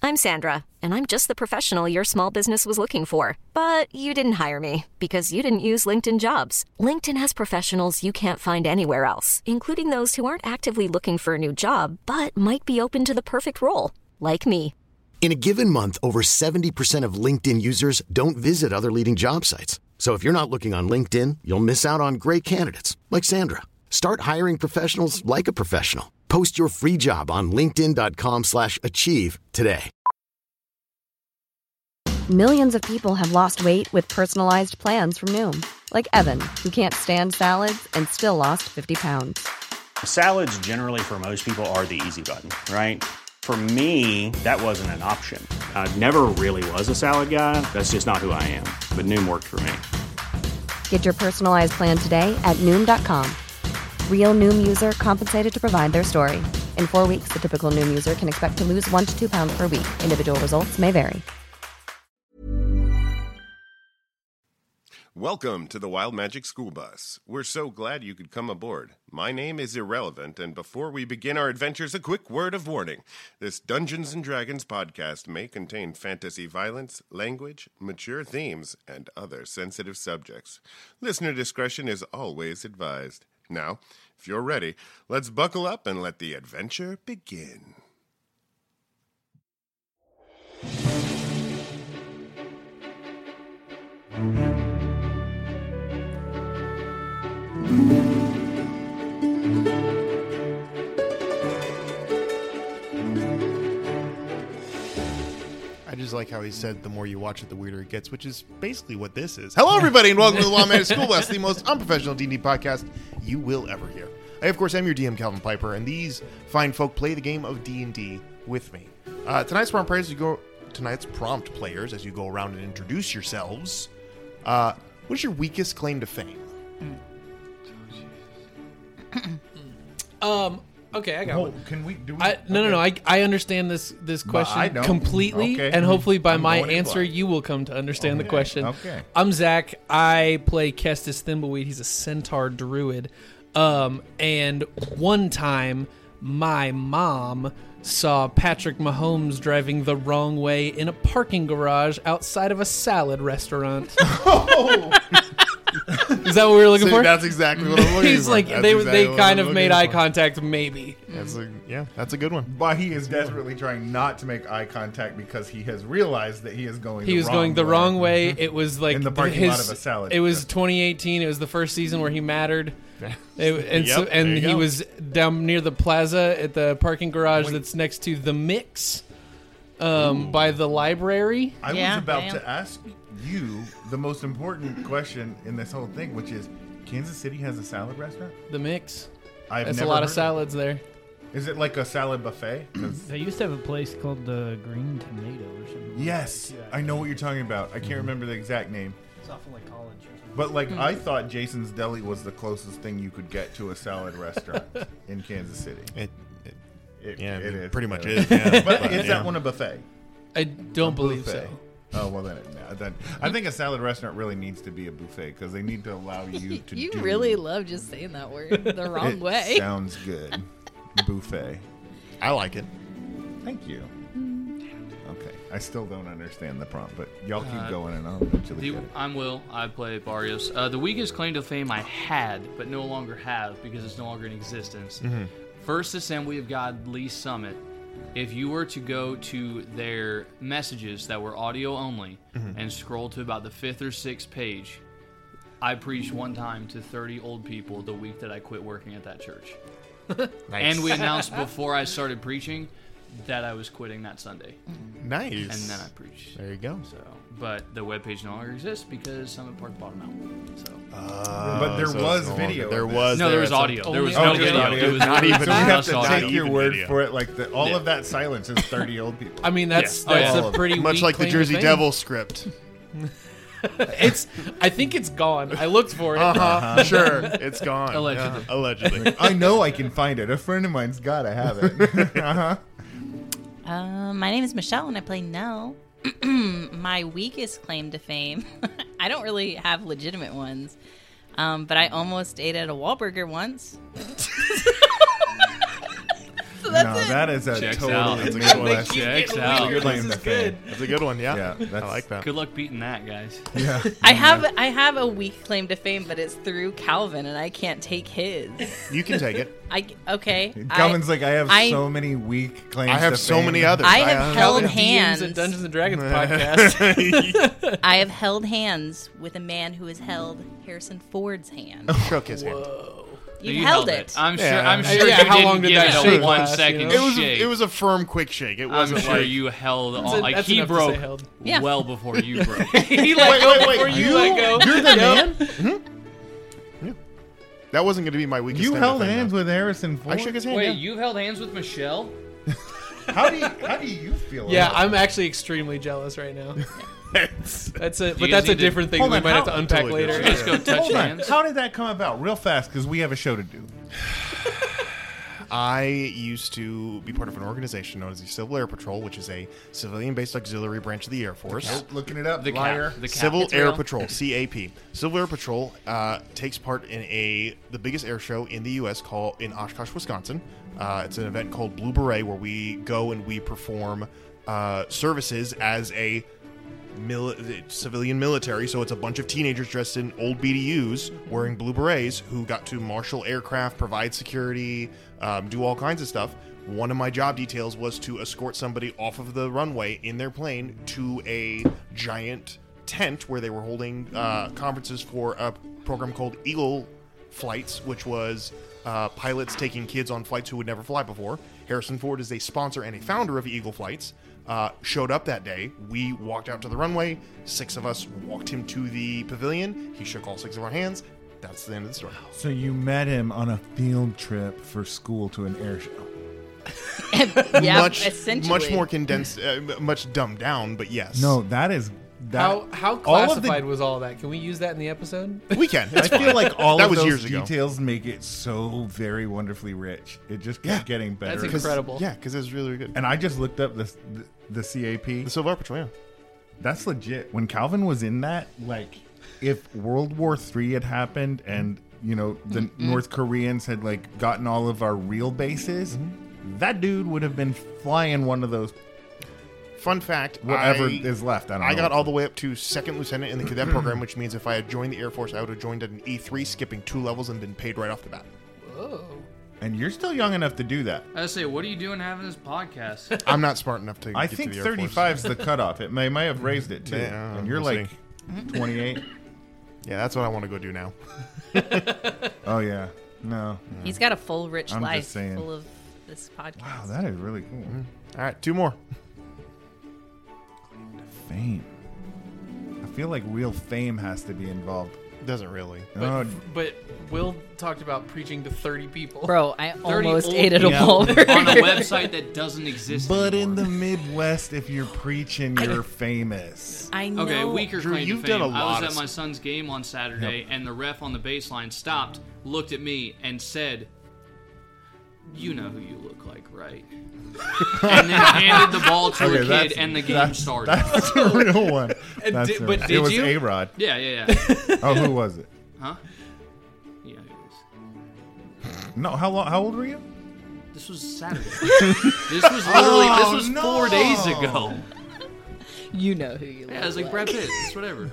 I'm Sandra, and I'm just the professional your small business was looking for. But you didn't hire me because you didn't use LinkedIn Jobs. LinkedIn has professionals you can't find anywhere else, including those who aren't actively looking for a new job, but might be open to the perfect role, like me. In a given month, over 70% of LinkedIn users don't visit other leading job sites. So if you're not looking on LinkedIn, you'll miss out on great candidates like Sandra. Start hiring professionals like a professional. Post your free job on linkedin.com/achieve today. Millions of people have lost weight with personalized plans from Noom. Like Evan, who can't stand salads and still lost 50 pounds. Salads generally for most people are the easy button, right? For me, that wasn't an option. I never really was a salad guy. That's just not who I am. But Noom worked for me. Get your personalized plan today at Noom.com. Real Noom user compensated to provide their story. In 4 weeks, the typical Noom user can expect to lose 1 to 2 pounds per week. Individual results may vary. Welcome to the Wild Magic School Bus. We're so glad you could come aboard. My name is Irrelevant, and before we begin our adventures, a quick word of warning. This Dungeons & Dragons podcast may contain fantasy violence, language, mature themes, and other sensitive subjects. Listener discretion is always advised. Now, if you're ready, let's buckle up and let the adventure begin. I just like how he said the more you watch it, the weirder it gets, which is basically what this is. Hello, everybody, and welcome to the Wild Magic School Bus, the most unprofessional D&D podcast you will ever hear. I, of course, am your DM, Calvin Piper, and these fine folk play the game of D&D with me. Tonight's prompt players, as you go around and introduce yourselves, what is your weakest claim to fame? Okay, I got one. Can we do? No. I understand this question completely, Okay. and hopefully by I'm my going in answer, blind. you will come to understand the question. Okay. I'm Zach. I play Kestis Thimbleweed. He's a centaur druid. And one time, my mom saw Patrick Mahomes driving the wrong way in a parking garage outside of a salad restaurant. Is that what we were looking for? That's exactly what I'm looking for. He's like, That's they exactly what kind I'm of made looking eye for. contact, maybe. That's a good one. But he is desperately trying not to make eye contact because he has realized that he is going. He was going the wrong way. It was like in the parking lot of a salad. It was 2018. It was the first season where he mattered. And Yep, there you he go. was down near the plaza at the parking garage that's next to the Mix by the library. I was about to ask you the most important question in this whole thing, which is Kansas City has a salad restaurant? The Mix. I've That's a never lot of heard salads there. Is it like a salad buffet? They used to have a place called the Green Tomato or something. Yes, I know what you're talking about. I can't remember the exact name. It's off of like college or something. But like I thought Jason's Deli was the closest thing you could get to a salad restaurant in Kansas City. It is. pretty much is. Yeah. But is that one a buffet? I don't believe buffet. so. Oh, well, then I think a salad restaurant really needs to be a buffet because they need to allow you to You do... really love just saying that word the wrong It way. sounds good. Buffet. I like it. Thank you. Okay. I still don't understand the prompt, but y'all keep going and I'll eventually get it. I'm Will. I play Barrios. The weakest claim to fame I had, but no longer have because it's no longer in existence. First Assembly of God Lee Summit. If you were to go to their messages that were audio only and scroll to about the 5th or 6th page, I preached one time to 30 old people the week that I quit working at that church. Nice. And we announced before I started preaching that I was quitting that Sunday. Nice. And then I preached. There you go. So, but the webpage no longer exists because Summit Park bought them out. So, But there was video. There of this. was. no, there was audio. There was no just video. audio. It was Not even- So we have just to audio. take your even word video. for it. Like all of that silence is 30 old people. I mean, that's Yeah. that's Oh, yeah. a pretty Much weak like the claim to Jersey fame. Devil script. I think it's gone. I looked for it. Sure, it's gone. Allegedly. Yeah, allegedly. I know I can find it. A friend of mine's got to have it. My name is Michelle and I play Nell. My weakest claim to fame, I don't really have legitimate ones, but I almost ate at a Wahlburger once. So that's No, it. that is a Checks totally out. That's a good one. Midwest Checks claim out. to This is fame. That's a good one. Yeah, Yeah, I that's- like that. Good luck beating that, guys. Yeah. I have a weak claim to fame, but it's through Calvin, and I can't take his. You can take it. Okay. Calvin's like, I have I- so many weak claims. I have to so fame. many others. I have held Calvin hands. DMs at Dungeons and Dragons podcast. I have held hands with a man who has held Harrison Ford's hand. Shook his hand. You You held it. I'm sure. Yeah. I'm sure Yeah, you how didn't long did give that it a shake 1 last, second you know? shake. It was a firm, quick shake. It I'm wasn't sure like you held That's on. Like enough he to say broke held. Yeah. well before you broke. He let go wait, before you you- let go. You're the man. that wasn't going to be my weakest. You claim to held fame, hands though. with Harrison Ford. I shook his hand. Wait, yeah. you've held hands with Michelle? How do you feel? Yeah, about I'm actually extremely jealous right now. That's a you but that's guys a need to- different thing Hold we on, might have how- to unpack totally later. different. Just go touch Hold on. hands. How did that come about? Real fast, because we have a show to do. I used to be part of an organization known as the Civil Air Patrol, which is a civilian-based auxiliary branch of the Air Force. Looking it up, The liar. cap. The cap. Civil It's Air real. Patrol, CAP. Civil Air Patrol takes part in the biggest air show in the U.S. called in Oshkosh, Wisconsin. It's an event called Blue Beret, where we go and we perform services as a civilian military. So it's a bunch of teenagers dressed in old BDUs wearing blue berets who got to marshal aircraft, provide security, do all kinds of stuff. One of my job details was to escort somebody off of the runway in their plane to a giant tent where they were holding conferences for a program called Eagle Flights, which was pilots taking kids on flights who would never fly before. Harrison Ford is a sponsor and a founder of Eagle Flights. Showed up that day. We walked out to the runway. 6 of us walked him to the pavilion. He shook all 6 of our hands. That's the end of the story. So you met him on a field trip for school to an air show. Yeah, much essentially. more condensed, much dumbed down, but yes. No, that is that. How all of the- classified was all that? Can we use that in the episode? we can. I feel like all That of was those years ago. details make it so very wonderfully rich. It just kept getting better. That's incredible. Yeah, because it was really, really good. And I just looked up the CAP. The Civil Air Patrol, yeah. That's legit. When Calvin was in that, like, if World War III had happened and, you know, the North Koreans had, like, gotten all of our real bases, that dude would have been flying one of those, Fun fact, whatever I is left. I don't know. I got all the way up to 2nd lieutenant in the cadet program, which means if I had joined the Air Force, I would have joined at an E3, skipping 2 levels and been paid right off the bat. Whoa. And you're still young enough to do that. I say, what are you doing having this podcast? I'm not smart enough to I get think to the Air Force. 35 is the cutoff. It may have raised it, too. Yeah, and you're we'll like 28. Yeah, that's what I want to go do now. Oh, yeah. No. He's got a full, rich I'm just life saying. full of this podcast. Wow, that is really cool. All right, 2 more. Fame. I feel like real fame has to be involved. Doesn't really. Oh, But Will talked about preaching to 30 people. Bro, I 30 almost old ate at a people Wahlburger. on a website that doesn't exist but anymore. in the Midwest, if you're preaching, you're famous. I know. Okay, weaker Drew, claim you've to fame. done a I lot was of at my son's game on Saturday, and the ref on the baseline stopped, looked at me, and said, "You know who you look like, right?" And then handed the ball to a kid, and the game started. That's a real one. And That's did- a- but it did was you? A-Rod. Yeah. Oh, who was it? Huh? Yeah, it is. No, how old were you? This was Saturday. This was literally. This was 4 days ago. You know who you look Yeah, it was like Brad Pitt. It's whatever.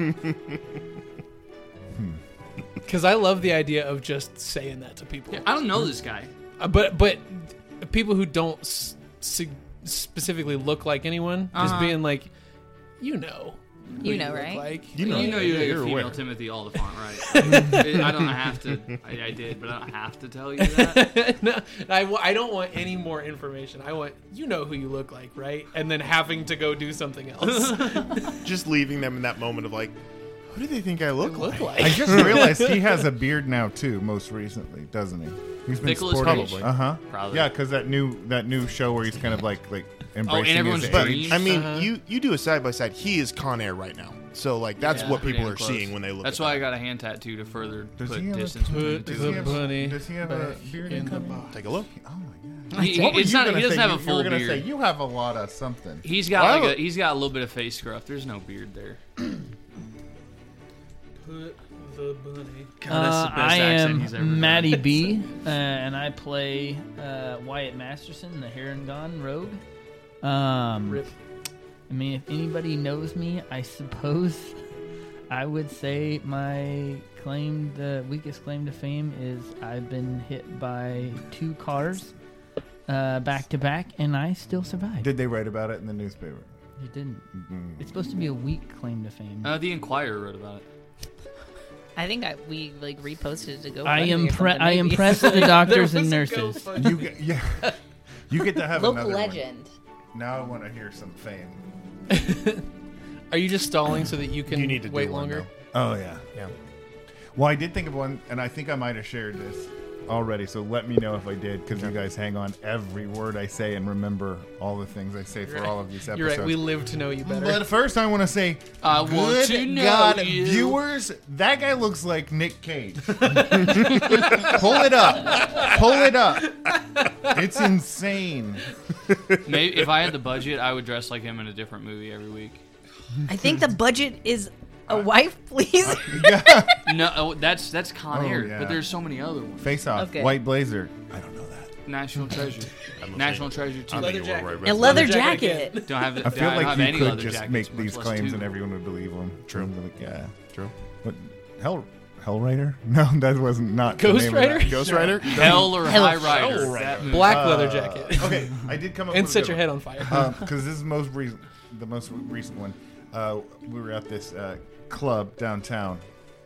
Because I love the idea of just saying that to people. Yeah, I don't know this guy. But people who don't specifically look like anyone, just being like, you know. who You know, look right? Like. You know you're you're a female aware. Timothy Oliphant, right? I don't have to. I did, but I don't have to tell you that. No, I don't want any more information. I want, you know who you look like, right? And then having to go do something else. Just leaving them in that moment of like, who do they think I look like? I just realized he has a beard now too. Most recently, doesn't he? He's been Nicolas sporting. Cage? Probably. Yeah, because that new show where he's kind of like embracing everyone's his But dream. age. I mean, you do a side by side. He is Con Air right now, so like that's Yeah, what pretty people damn are close. seeing when they look. That's at why that. I got a hand tattoo to further Does put he have a- distance between Put the the two. bunny Does he have a back beard in in the the box. Take a look. Oh my god! He What were it's you not. gonna He doesn't say? have a You were full gonna beard. say you have a lot of something. He's got Wow. like he's got a little bit of face scruff. There's no beard there. Put The bunny. God, that's the best I accent he's ever am done. Matty B, and I play Wyatt Masterson, the Harengon Rogue. Rip. I mean, if anybody knows me, I suppose I would say my weakest claim to fame is I've been hit by 2 cars back to back, and I still survived. Did they write about it in the newspaper? It didn't. It's supposed to be a weak claim to fame. The Inquirer wrote about it. I think we reposted it to go. I impressed the doctors and nurses. You get to have Local another legend. one. Now I want to hear some fame. Are you just stalling so that you can You need to wait do one, longer? Oh yeah. Yeah. Well, I did think of one, and I think I might have shared this already. So let me know if I did, because you guys hang on every word I say and remember all the things I say for all of these episodes. You're right. We live to know you better. But first, I want to say, I want good to know God, you. viewers, that guy looks like Nick Cage. Pull it up. Pull it up. It's insane. Maybe if I had the budget, I would dress like him in a different movie every week. I think the budget is a wife, please. No, that's Con Oh, Air, yeah. but there's so many other ones. Face Off, Okay. White Blazer. I don't know that. National Treasure. National Treasure 2. Leather jacket. A leather jacket. jacket. Don't have, I feel don't have like you any could leather just jackets, make much these less claims 2. and everyone would believe them. True. Like, yeah. True. What? Hellrider? No, that wasn't not the Ghost name of Rider? that. Ghost Rider? Hell or Hell. High Rider. Hell Rider. That movie. Black leather jacket. Okay, I did come up And with a set good your one. head on fire. Because this is the most recent one. We were at this club downtown.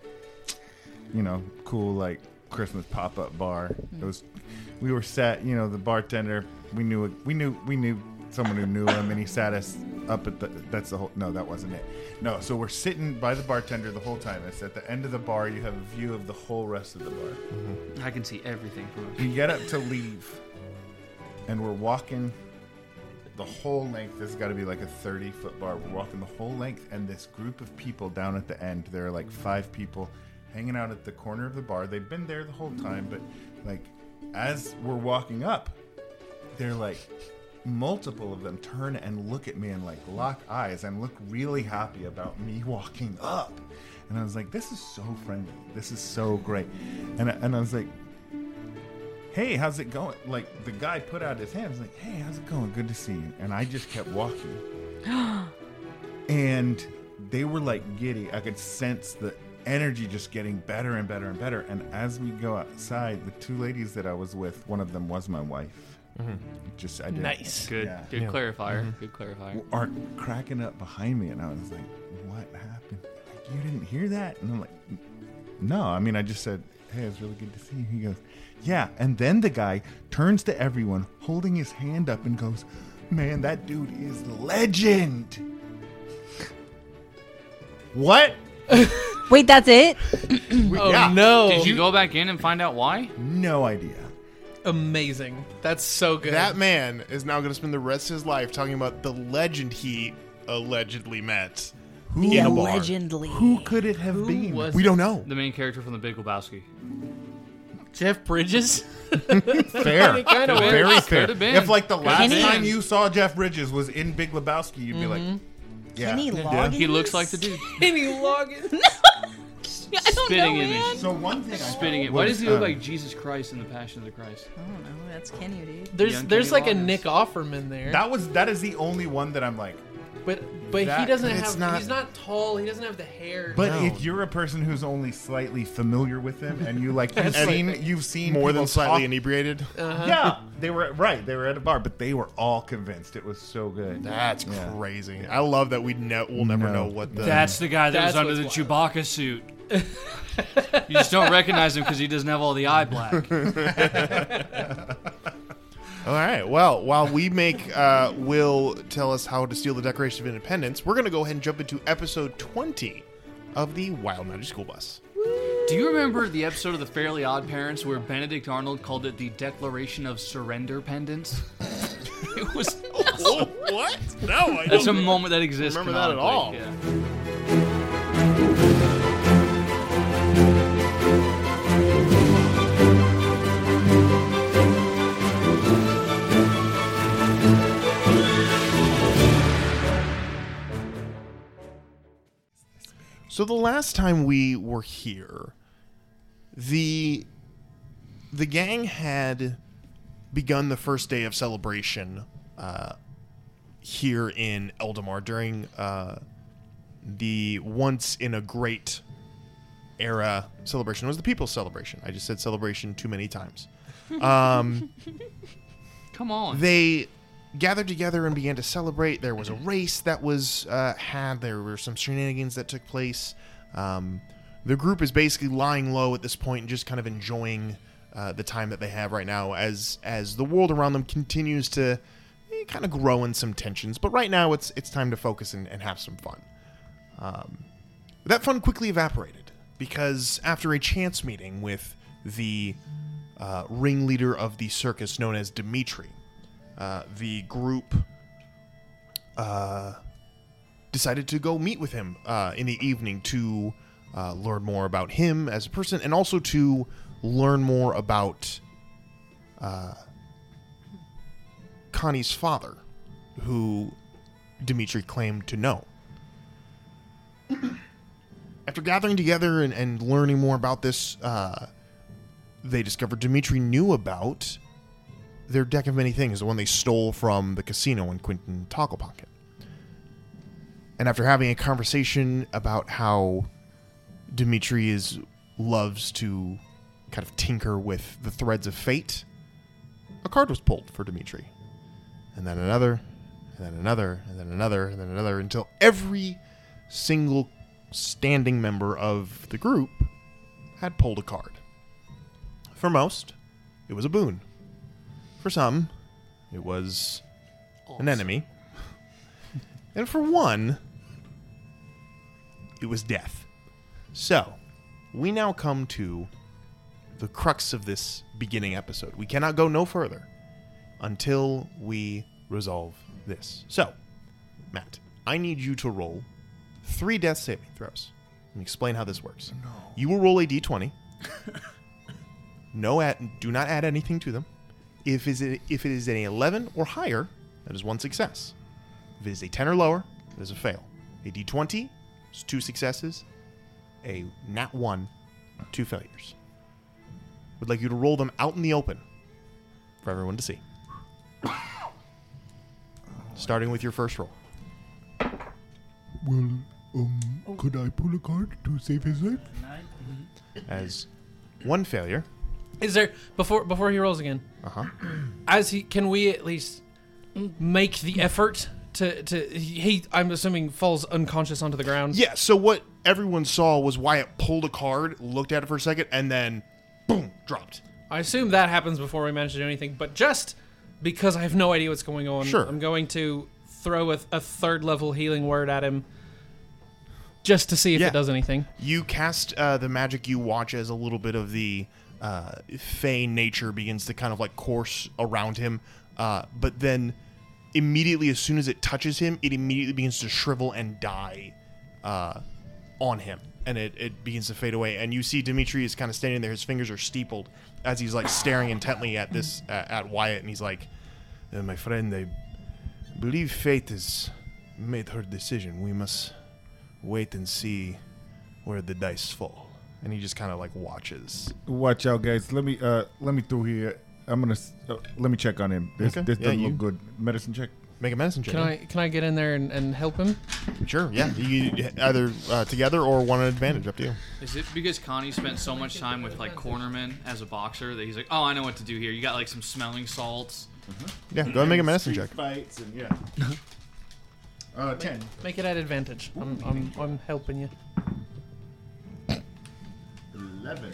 You know, cool like Christmas pop-up bar. It was. We were sat. You know, the bartender. We knew someone who knew him, and he sat us up at the. That's the whole. No, that wasn't it. No, so we're sitting by the bartender the whole time. It's at the end of the bar. You have a view of the whole rest of the bar. I can see everything from it. We get up to leave, and we're walking the whole length. This has got to be like a 30-foot bar. We're walking the whole length, and this group of people down at the end, there are like 5 people hanging out at the corner of the bar. They've been there the whole time, but like as we're walking up, they're like multiple of them turn and look at me and like lock eyes and look really happy about me walking up. And I was like, this is so friendly. This is so great. And I was like, hey, how's it going? Like, the guy put out his hands like, hey, how's it going? Good to see you. And I just kept walking. And they were like giddy. I could sense the energy just getting better and better and better. And as we go outside, the 2 ladies that I was with, one of them was my wife. Just I did. Nice. Good, Yeah. good clarifier. Good clarifier. Are cracking up behind me, and I was like, what happened? Like, you didn't hear that? And I'm like, no. I mean, I just said, hey, it's really good to see you. He goes, yeah. And then the guy turns to everyone, holding his hand up, and goes, man, that dude is legend. What? Wait, that's it? Oh yeah. no! Did you go back in and find out why? No idea. Amazing. That's so good. That man is now going to spend the rest of his life talking about the legend he allegedly met in a bar. Allegedly. Who could it have been? was We don't know. The main character from The Big Lebowski. Jeff Bridges? Fair. Kind of Very Could've fair. been. If like the last Kenny- time you saw Jeff Bridges was in Big Lebowski, you'd be like, yeah. Kenny Loggins? He looks like the dude. Kenny Loggins. I don't Spitting know, image. man. So one thing I Spitting it. was, Why does he look like Jesus Christ in The Passion of the Christ? I don't know. That's Kenny, dude. There's Young there's Kenny like a Loggins. Nick Offerman there. that is the only one that I'm like. but that- he doesn't it's have. not- He's not tall. He doesn't have the hair. But No. if you're a person who's only slightly familiar with him and you like you've seen More than people slightly talk- inebriated. Yeah, they were right. They were at a bar, but they were all convinced it was so good. That's Yeah. crazy. I love that we'll never No. know what the. That's the guy that was That's under the what's Chewbacca suit. You just don't recognize him because he doesn't have all the eye black. All right. Well, while we make Will tell us how to steal the Declaration of Independence, we're going to go ahead and jump into episode 20 of the Wild Magic School Bus. Do you remember the episode of The Fairly Odd Parents where Benedict Arnold called it the Declaration of Surrender Pendants? It was. Oh, what? No, I That's a don't moment that exists. remember that at all. canonically, yeah. So the last time we were here, the gang had begun the first day of celebration here in Eldamar during the once in a great era celebration. It was the People's Celebration. I just said celebration too many times. Come on. They gathered together and began to celebrate. There was a race that was had. There were some shenanigans that took place. The group is basically lying low at this point and just kind of enjoying the time that they have right now as the world around them continues to kind of grow in some tensions. But right now it's time to focus and have some fun. That fun quickly evaporated because after a chance meeting with the ringleader of the circus known as Dimitri, the group decided to go meet with him in the evening to learn more about him as a person and also to learn more about Connie's father, who Dimitri claimed to know. After gathering together and learning more about this, they discovered Dimitri knew about their deck of many things, the one they stole from the casino in Quinton Toggle Pocket. And after having a conversation about how Dimitri loves to kind of tinker with the threads of fate, a card was pulled for Dimitri. And then another, and then another, and then another, and then another, until every single standing member of the group had pulled a card. For most, it was a boon. For some, it was an enemy. And for one, it was death. So, we now come to the crux of this beginning episode. We cannot go no further until we resolve this. So, Matt, I need you to roll 3 death saving throws. Let me explain how this works. No. You will roll a d20. Do not add anything to them. If it is an 11 or higher, that is 1 success. If it is a 10 or lower, that is a fail. A d20 is 2 successes. A nat 1, 2 failures. Would like you to roll them out in the open for everyone to see. Starting with your first roll. Well, could I pull a card to save his life? As 1 failure. Is there before he rolls again? Can we at least make the effort to he? I'm assuming falls unconscious onto the ground. Yeah. So what everyone saw was Wyatt pulled a card, looked at it for a second, and then boom, dropped. I assume that happens before we manage to do anything. But just because I have no idea what's going on, sure. I'm going to throw a 3rd level healing word at him. Just to see if it does anything. You cast the magic you watch as a little bit of the fey nature begins to kind of like course around him. But then immediately, as soon as it touches him, it immediately begins to shrivel and die on him. And it begins to fade away. And you see Dimitri is kind of standing there. His fingers are steepled as he's like staring intently at this at Wyatt. And he's like, my friend, I believe fate has made her decision. We must wait and see where the dice fall. And he just kind of like watches. Watch out, guys. Let me through here. I'm gonna let me check on him. This doesn't look good. Medicine check. Make a medicine check. Can I get in there and help him? Sure. Yeah. You either together or one at advantage. Up to you. Is it because Connie spent so much time with like cornermen as a boxer that he's like, oh, I know what to do here. You got like some smelling salts. Yeah. Go ahead and make a medicine check. Fights and 10. Make it at advantage. I'm helping you. 11.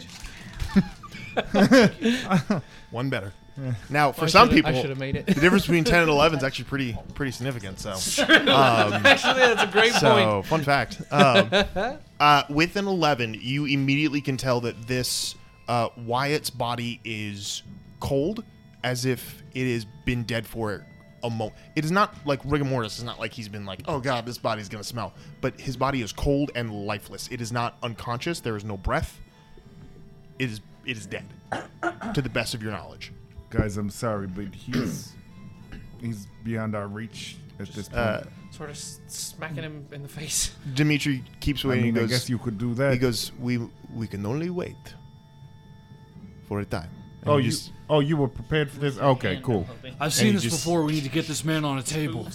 One better. Now, for some people, I should have made it. The difference between 10 and 11 is actually pretty significant. So, actually, that's a great point. So, fun fact. With an 11, you immediately can tell that this Wyatt's body is cold, as if it has been dead for a moment. It is not like rigor mortis. It's not like he's been like, oh god, this body's gonna smell. But his body is cold and lifeless. It is not unconscious. There is no breath. It is dead, to the best of your knowledge. Guys, I'm sorry, but he's beyond our reach. at this point. Sort of smacking him in the face. Dimitri keeps I waiting. mean, He I goes, guess you could do that. He goes, we can only wait for a time. And Oh, he you were prepared for this? Okay, cool. I've seen he this just- before. We need to get this man on a table.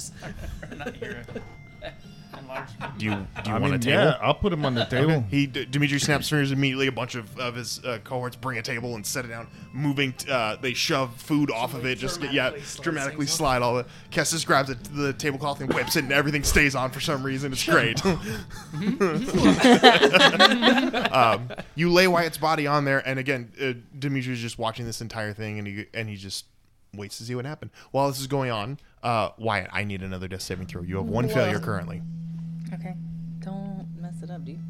Do you I want mean, a table? yeah, I'll put him on the table. Dimitri snaps fingers immediately. A bunch of his cohorts bring a table and set it down. Moving, they shove food off of it. Just dramatically slide all the. Kestis grabs the tablecloth and whips it, and everything stays on for some reason. It's great. You lay Wyatt's body on there, and again, Dimitri's just watching this entire thing, and he just waits to see what happened. While this is going on, Wyatt, I need another death saving throw. You have one failure currently. Okay. Don't mess it up, dude.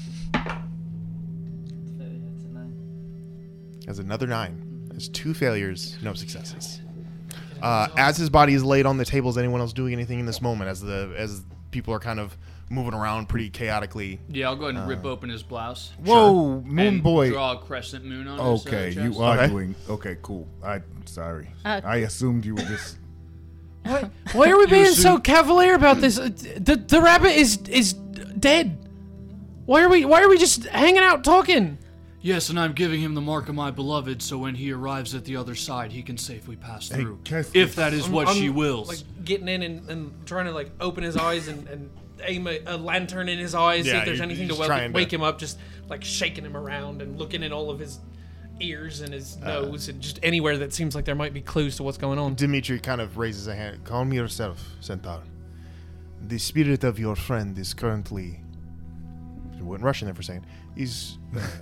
Has another 9. Has 2 failures, no successes. As his body is laid on the table, is anyone else doing anything in this moment? As people are kind of moving around pretty chaotically. Yeah, I'll go ahead and rip open his blouse. Whoa, Moon and Boy. Draw a crescent moon on his Okay, chest. you are Okay. doing. Okay, cool. I'm sorry. I assumed you were just. Why are we being so cavalier about this? The rabbit is dead. Why are we just hanging out talking? Yes, and I'm giving him the mark of my beloved, so when he arrives at the other side, he can safely pass through. Kestis. If that is what I'm, she wills. Like getting in and trying to like open his eyes and aim a lantern in his eyes, see Yeah, if there's you're anything to just trying wake to- him up, just like shaking him around and looking in all of his ears and his nose and just anywhere that seems like there might be clues to what's going on. Dimitri kind of raises a hand. Calm yourself, Centaur. The spirit of your friend is currently. I went Russian there for a second. He's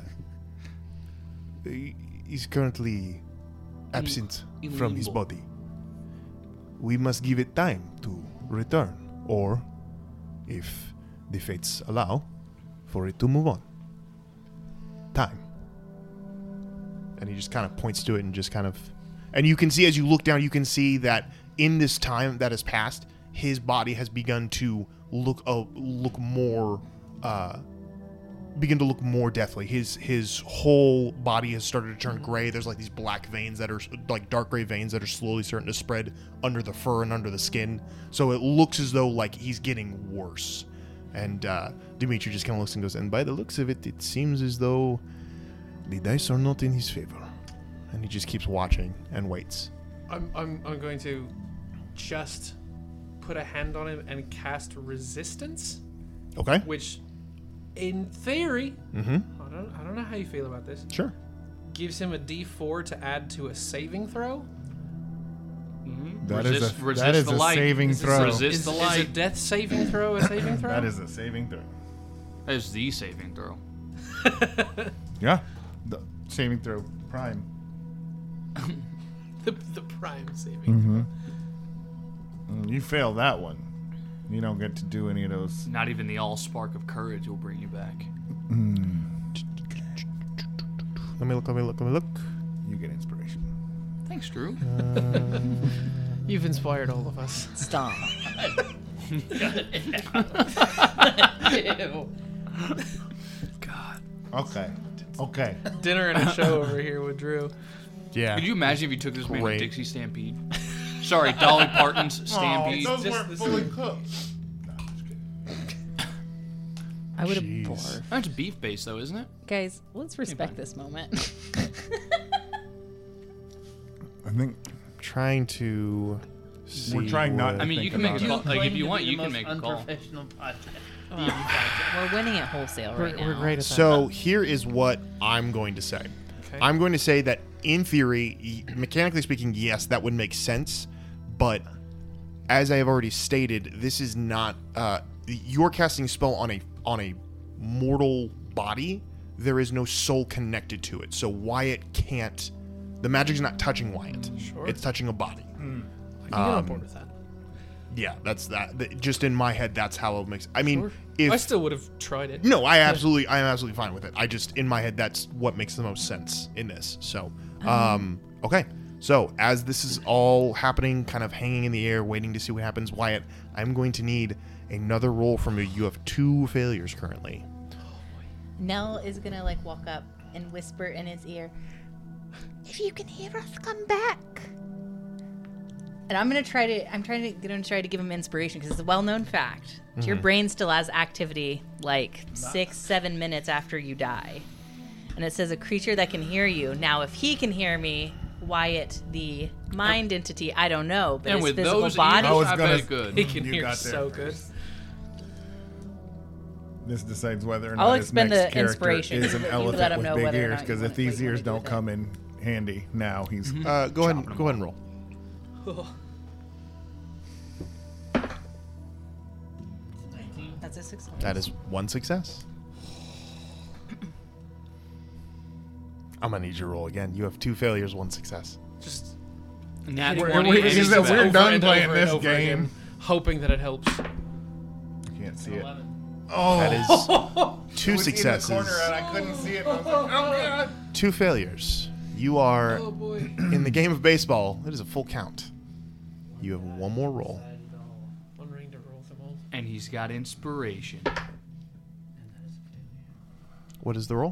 currently absent from his body. We must give it time to return, or, if the fates allow, for it to move on. Time. And he just kind of points to it and just kind of... And you can see, as you look down, you can see that in this time that has passed, his body has begun to look more... begin to look more deathly. His whole body has started to turn gray. There's like these black veins that are like dark gray veins that are slowly starting to spread under the fur and under the skin. So it looks as though like he's getting worse. And Dimitri just kind of looks and goes, and by the looks of it, it seems as though the dice are not in his favor. And he just keeps watching and waits. I'm going to just put a hand on him and cast resistance. Okay. Which, in theory, Mm-hmm. I don't know how you feel about this. Sure. Gives him a D4 to add to a saving throw. That Resist is the a light. saving throw. Resist the Is light. a death saving throw a saving throw? That is a saving throw. That is the saving throw. Yeah, the saving throw prime. the prime saving. You fail that one. You don't get to do any of those. Not even the all spark of courage will bring you back. Let me look. You get inspiration. Thanks, Drew. You've inspired all of us. Stop. Okay. Dinner and a show over here with Drew. Yeah. Could you imagine if you took this man to Great. Dixie Stampede? Sorry, Dolly Parton's Stampede. Those weren't fully cooked. I would have Jeez. barfed. That's beef based, though, isn't it? Guys, let's respect this moment. I think Trying to see We're trying not- what- I mean, you can make a call. Like, if you want, you can make a call. Unprofessional podcast. We're winning at wholesale right now. We're great at that. So here is what I'm going to say. Okay. I'm going to say that in theory, mechanically speaking, yes, that would make sense. But as I have already stated, this is not you're casting a spell on a mortal body. There is no soul connected to it. So Wyatt can't. The magic's not touching Wyatt. Sure. It's touching a body. I can get on board with that. Yeah, that's that. Just in my head, that's how it makes. I mean, Sure. if I still would have tried it. no, I am absolutely fine with it. I just in my head, that's what makes the most sense in this. So, okay. So as this is all happening, kind of hanging in the air, waiting to see what happens, Wyatt, I'm going to need another roll from you. You have 2 failures currently. Nell is gonna like walk up and whisper in his ear, "If you can hear us, come back." And I'm trying to give him inspiration because it's a well-known fact. Your brain still has activity like 6-7 minutes after you die. And it says a creature that can hear you. Now, if he can hear me, Wyatt, the mind entity, I don't know, but And his with physical those body. ears, I bet good. He can You hear got there so first. good. This decides whether or I'll not his expend next the character inspiration. is an You let elephant him know with big whether or ears. not you Because want if these what you ears wanna do don't with come in handy, now he's Go ahead and roll. That's a success. That is one success. I'm gonna need you to roll again. You have 2 failures, 1 success. Just Nat hitting 20 it and is he's that back. we're over done and playing over this and over game. again, hoping that it helps. I can't see it. That is 2 successes, I couldn't see it. I was like, oh god. 2 failures. You are Oh boy. in the game of baseball. It is a full count. You have 1 more roll. One ring to roll them all. And he's got inspiration. What is the roll?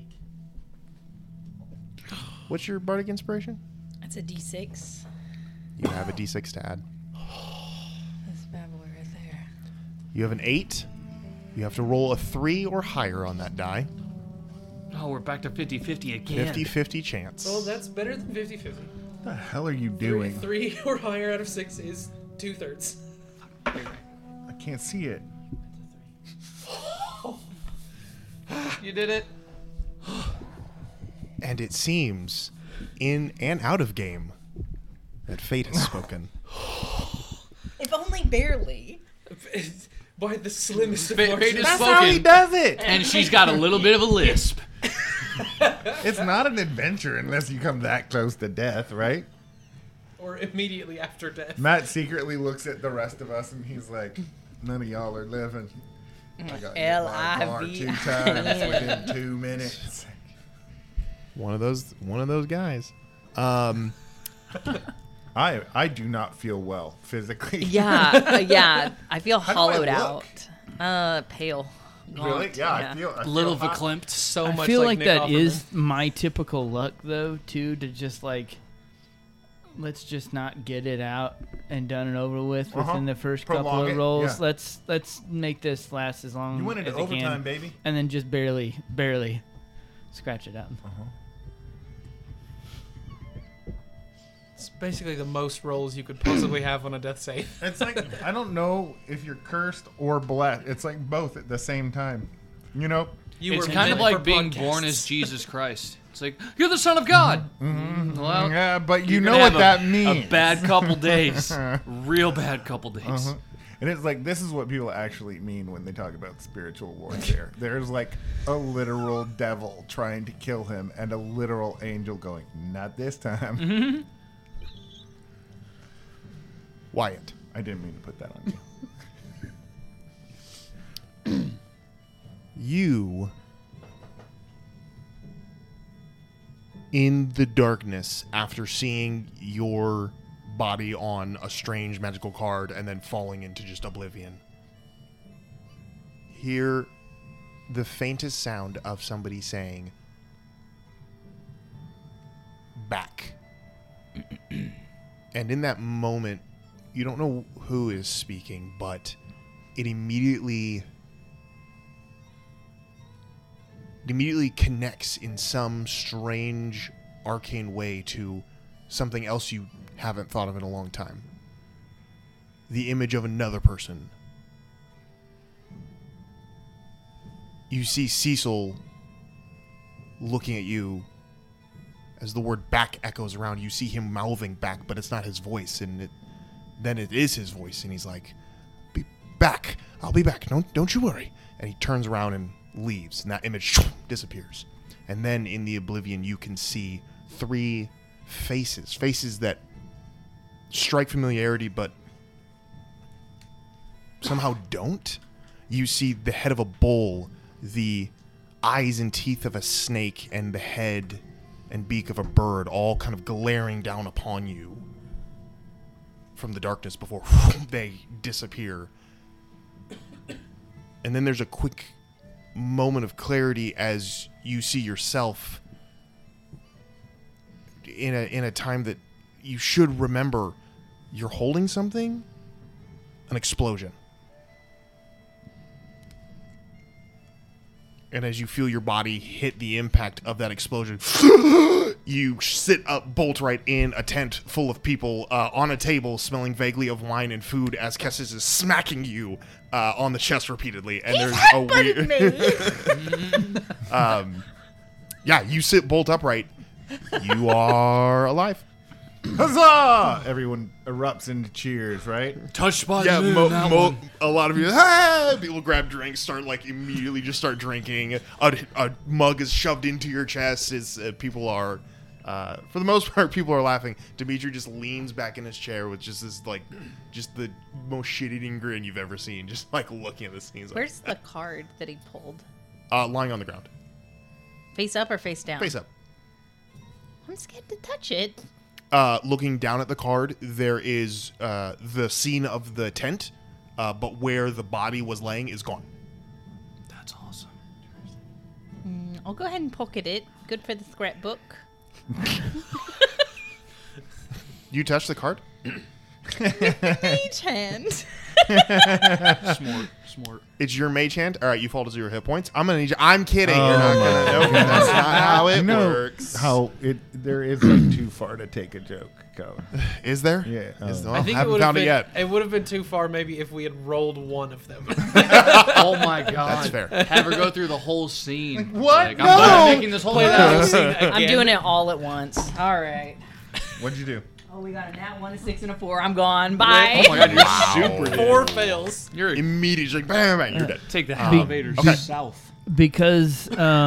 What's your bardic inspiration? That's a D6. You have a d6 to add. That's bad boy right there. You have an 8. You have to roll a 3 or higher on that die. Oh, we're back to 50-50 again. 50-50 chance. Well, that's better than 50-50. What the hell are you doing? 3 or higher out of 6 is 2/3. I can't see it. You did it. And it seems, in and out of game, that fate has spoken. If only barely. By the slimmest of Fate margins. is That's how he spoken. does it! And she's got a little bit of a lisp. It's not an adventure unless you come that close to death, right? Or immediately after death. Matt secretly looks at the rest of us and he's like, none of y'all are living. I got hit by a car 2 times within 2 minutes. One of those guys. I do not feel well physically. Yeah. I feel do I hollowed look? out. Pale. Really? Gaunt, Yeah, I feel Little hot. verklempt. So I much feel like Nick that Offerman. is my typical luck, though, too, to just like, let's just not get it out and done and over with within the first couple Prolong of it, rolls. yeah. Let's make this last as long You went into as it can, overtime, baby. and then just barely scratch it out. It's basically the most rolls you could possibly have on a death save. It's like, I don't know if you're cursed or blessed. It's like both at the same time. You know? You It's were kind of meant like for being podcasts. born as Jesus Christ. It's like, you're the Son of God. Well, Yeah, but you you're know gonna what have that means. A bad couple days. Real bad couple days. And it's like, this is what people actually mean when they talk about spiritual warfare. There's like a literal devil trying to kill him and a literal angel going, not this time. Wyatt. I didn't mean to put that on you. You, in the darkness, after seeing your body on a strange magical card and then falling into just oblivion, hear the faintest sound of somebody saying, back. And in that moment, you don't know who is speaking, but it immediately connects in some strange arcane way to something else you haven't thought of in a long time. The image of another person. You see Cecil looking at you as the word back echoes around. You see him mouthing back, but it's not his voice, and then it is his voice, and he's like, "Be back. I'll be back. Don't you worry." And he turns around and leaves, and that image disappears. And then in the oblivion, you can see 3 faces that strike familiarity, but somehow don't. You see the head of a bull, the eyes and teeth of a snake, and the head and beak of a bird, all kind of glaring down upon you from the darkness before they disappear. And then there's a quick moment of clarity as you see yourself in a time that you should remember you're holding something, an explosion. And as you feel your body hit the impact of that explosion, you sit up bolt right in a tent full of people on a table smelling vaguely of wine and food as Kestis is smacking you on the chest repeatedly. And there's a weird... yeah, you sit bolt upright. You are alive. Huzzah! Everyone erupts into cheers, right? Touched by the moon, a lot of you, hey! People grab drinks, start immediately just start drinking. A mug is shoved into your chest. As people are, for the most part, people are laughing. Dimitri just leans back in his chair with just this just the most shit-eating grin you've ever seen, just looking at the scenes. Where's the card that he pulled? Lying on the ground. Face up or face down? Face up. I'm scared to touch it. Looking down at the card, there is the scene of the tent, but where the body was laying is gone. That's awesome. I'll go ahead and pocket it. Good for the scrapbook. You touch the card? Mage hand. Smart. It's your mage hand. All right, you fall to 0 hit points. I'm gonna need you. I'm kidding. You're not gonna. Nope, that's not how it works. There is too far to take a joke. Go. Is there? Yeah. I think haven't found it yet. It would have been too far maybe if we had rolled one of them. Oh my god. That's fair. Have her go through the whole scene. What? No! I'm making this whole Play that whole scene again. I'm doing it all at once. All right. What'd you do? Oh, we got a nat 1, a 6, and a 4. I'm gone. Bye. Oh my god, you're super. 4 fails. You're Immediately, bang, bang, you're dead. take the elevator south. Because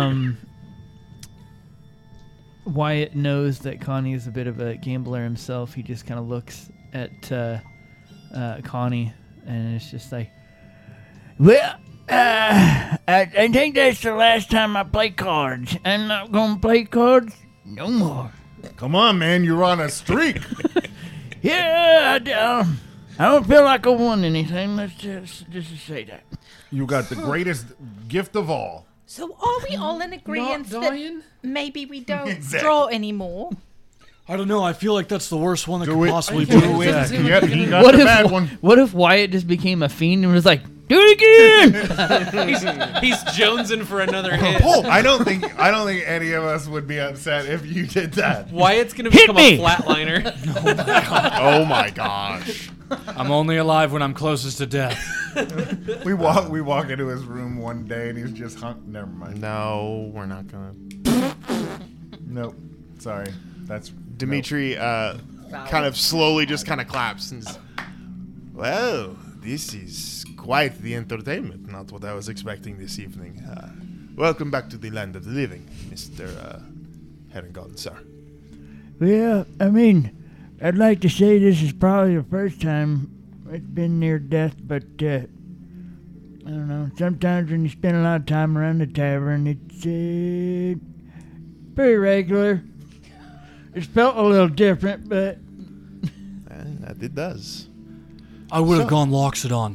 Wyatt knows that Connie is a bit of a gambler himself. He just kind of looks at Connie, and it's just like, well, I think that's the last time I play cards. I'm not going to play cards no more. Come on, man. You're on a streak. Yeah, I don't feel like I won anything. Let's just say that. You got the greatest gift of all. So are we all in agreement that dying? maybe we don't Exactly. draw anymore? I don't know. I feel like that's the worst one that Do could it. possibly Do be. it. Yep, he got the bad one. What if Wyatt just became a fiend and was like, do it again? He's jonesing for another hit. I don't think any of us would be upset if you did that. Wyatt's gonna Hit become me! a flatliner. Oh my gosh. I'm only alive when I'm closest to death. We walk into his room one day and he's just hung. Never mind. No, we're not gonna. Nope. Sorry. That's Dimitri kind of slowly just kind of claps and says, well, this is quite the entertainment. Not what I was expecting this evening. Welcome back to the land of the living, Mr. Herringon, sir. Well, I mean, I'd like to say this is probably the first time it's been near death, but I don't know. Sometimes when you spend a lot of time around the tavern, it's pretty regular. It's felt a little different, but That it does. I would have gone Loxodon.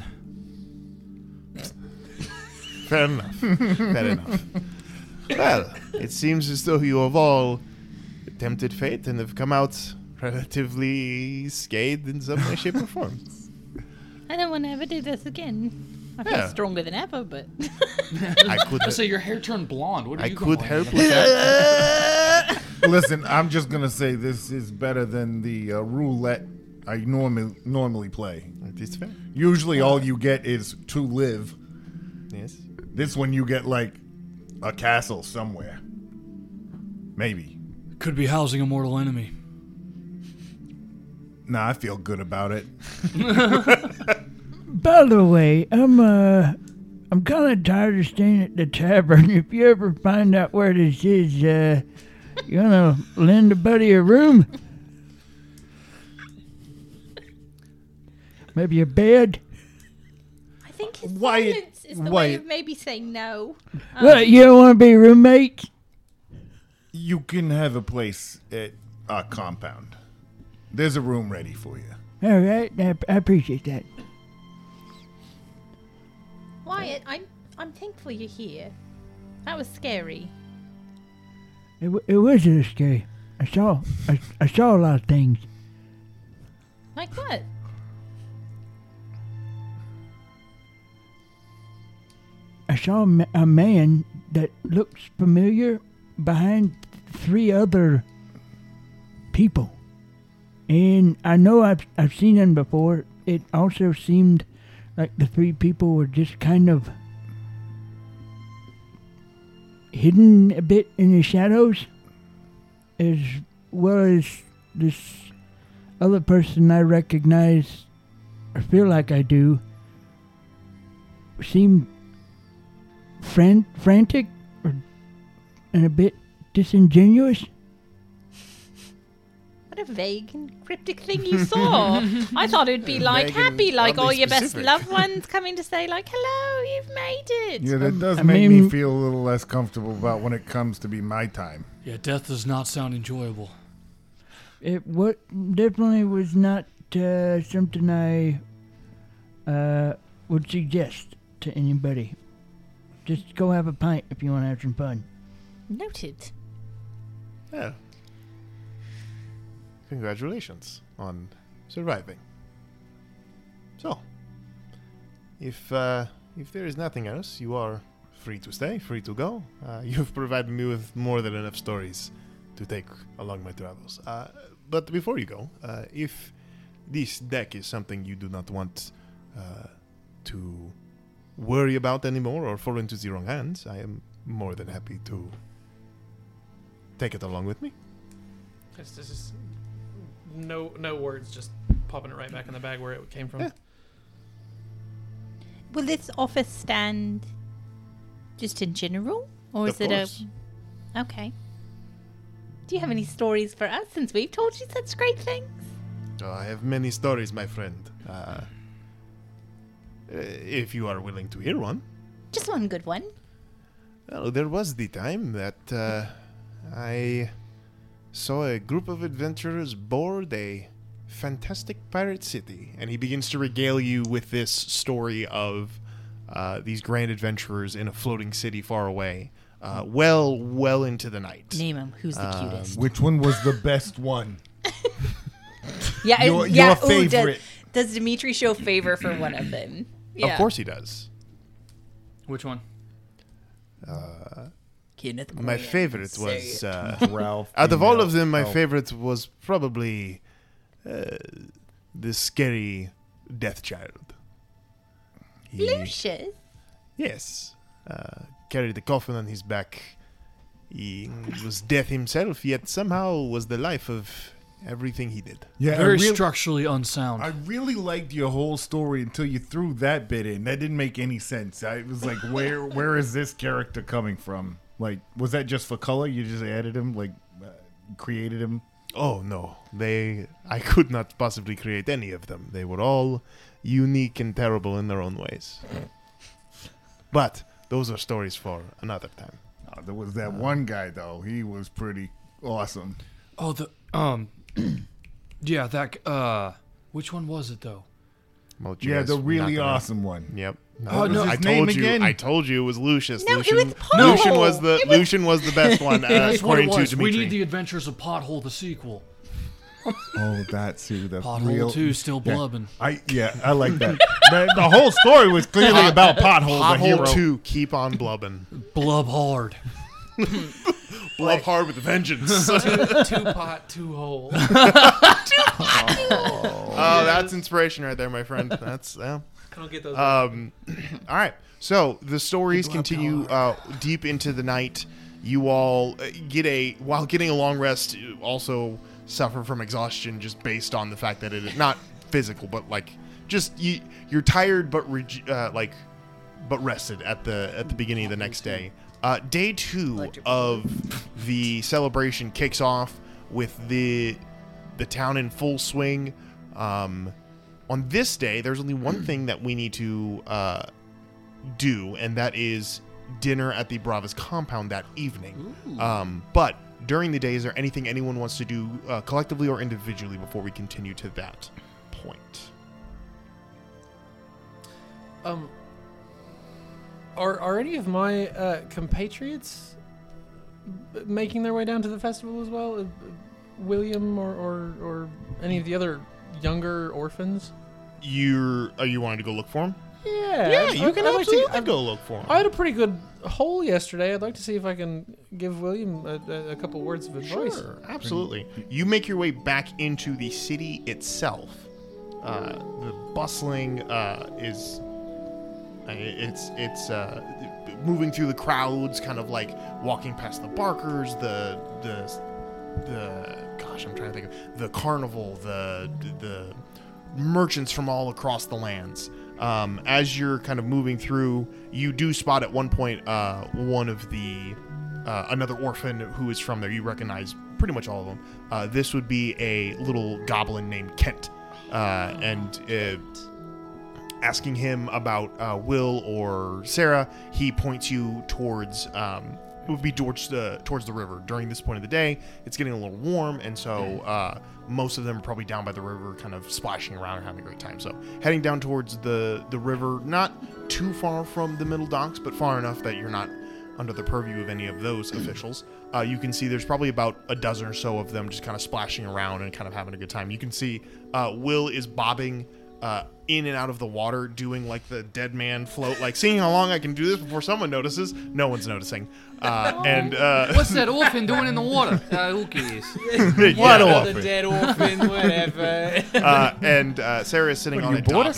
Fair enough. Fair enough. Well, it seems as though you have all tempted fate and have come out relatively scathed in some way, shape, or form. I don't want to ever do this again. I feel stronger than ever, but... I could. I say your hair turned blonde. What are I you could complaining help about? with that. Listen, I'm just gonna say this is better than the roulette I normally play. It's fair. Usually, all you get is to live. Yes. This one, you get like a castle somewhere. Maybe. Could be housing a mortal enemy. Nah, I feel good about it. by the way, I'm kind of tired of staying at the tavern. If you ever find out where this is, you gonna lend a buddy a room? Maybe a bed? I think his Wyatt- silence is the way Wyatt. of maybe saying no. What, you don't want to be roommates? You can have a place at our compound. There's a room ready for you. All right, I appreciate that. Wyatt, I'm thankful you're here. That was scary. It was a little scary. I saw a lot of things. Like what? I saw a man that looks familiar behind 3 other people. And I know I've seen him before. It also seemed like the 3 people were just kind of hidden a bit in the shadows, as well as this other person I recognize, or feel like I do, seemed frantic and a bit disingenuous. What a vague and cryptic thing you saw. I thought it'd be like happy, like all your best loved ones coming to say like, hello, you've made it. Yeah, that does make me feel a little less comfortable about when it comes to be my time. Yeah, death does not sound enjoyable. It definitely was not something I would suggest to anybody. Just go have a pint if you want to have some fun. Noted. Yeah. Congratulations on surviving. So, if there is nothing else, you are free to stay, free to go. You've provided me with more than enough stories to take along my travels. But before you go, if this deck is something you do not want to worry about anymore or fall into the wrong hands, I am more than happy to take it along with me. This is no words, just popping it right back in the bag where it came from. Yeah. Will this offer stand just in general? Or is it a... Okay. Do you have any stories for us since we've told you such great things? Oh, I have many stories, my friend. If you are willing to hear one. Just one good one. Well, there was the time that I saw a group of adventurers board a fantastic pirate city. And he begins to regale you with this story of these grand adventurers in a floating city far away. Well into the night. Name him. Who's the cutest? Which one was the best one? Yeah, your favorite. Does Dimitri show favor for one of them? Yeah. Of course he does. Which one? Kenneth My Grant. favorite was Ralph. out of all of them, my favorite was probably the scary Death Child. Lucius? Yes. Carried the coffin on his back. He was death himself, yet somehow was the life of everything he did. Yeah, Very structurally unsound. I really liked your whole story until you threw that bit in. That didn't make any sense. I was like, where is this character coming from? Like, was that just for color? You just added him, like, created him? Oh, no. I could not possibly create any of them. They were all unique and terrible in their own ways. But those are stories for another time. Oh, there was that one guy, though. He was pretty awesome. Oh, yeah, that, which one was it, though? Well, Yeah, the really awesome one. Yep. Oh, no, I his name told you. again? I told you it was Lucius. No, Lucian, it was Pothole. Lucian was the best one, That's what it according to was. Dimitri. We need the Adventures of Pothole, the sequel. Oh, that too. The Pothole real, 2 still blubbing. I like that. the whole story was clearly about Pothole, the hero. Pothole 2, keep on blubbing. Blub hard. Blub hard with a vengeance. Two pot, two hole. Oh, that's inspiration right there, my friend. That's I don't get those. all right. So the stories continue deep into the night. You all while getting a long rest, you also suffer from exhaustion just based on the fact that it is not physical, but like just you're tired, but but rested at the beginning of the next day. Day 2 of the celebration kicks off with the town in full swing. On this day, there's only one thing that we need to do, and that is dinner at the Bravas compound that evening. But during the day, is there anything anyone wants to do collectively or individually before we continue to that point? Are any of my compatriots making their way down to the festival as well? William or any of the other younger orphans? You wanting to go look for him? Yeah, you can absolutely go look for him. I had a pretty good haul yesterday. I'd like to see if I can give William a couple words of advice. Sure, absolutely. You make your way back into the city itself. The bustling is it's moving through the crowds, kind of like walking past the barkers, the gosh, I'm trying to think of the carnival, the merchants from all across the lands. As you're kind of moving through, you do spot at one point one of the another orphan who is from there. You recognize pretty much all of them. This would be a little goblin named Kent, and asking him about Will or Sarah, he points you towards it would be towards the river. During this point of the day, it's getting a little warm, and so most of them are probably down by the river, kind of splashing around and having a great time. So heading down towards the river, not too far from the middle docks, but far enough that you're not under the purview of any of those officials. You can see there's probably about a dozen or so of them just kind of splashing around and kind of having a good time. You can see Will is bobbing in and out of the water, doing like the dead man float, like seeing how long I can do this before someone notices. No one's noticing. And what's that orphan doing in the water? Who cares? What orphan? The dead orphan, whatever. And Sarah is sitting on a dock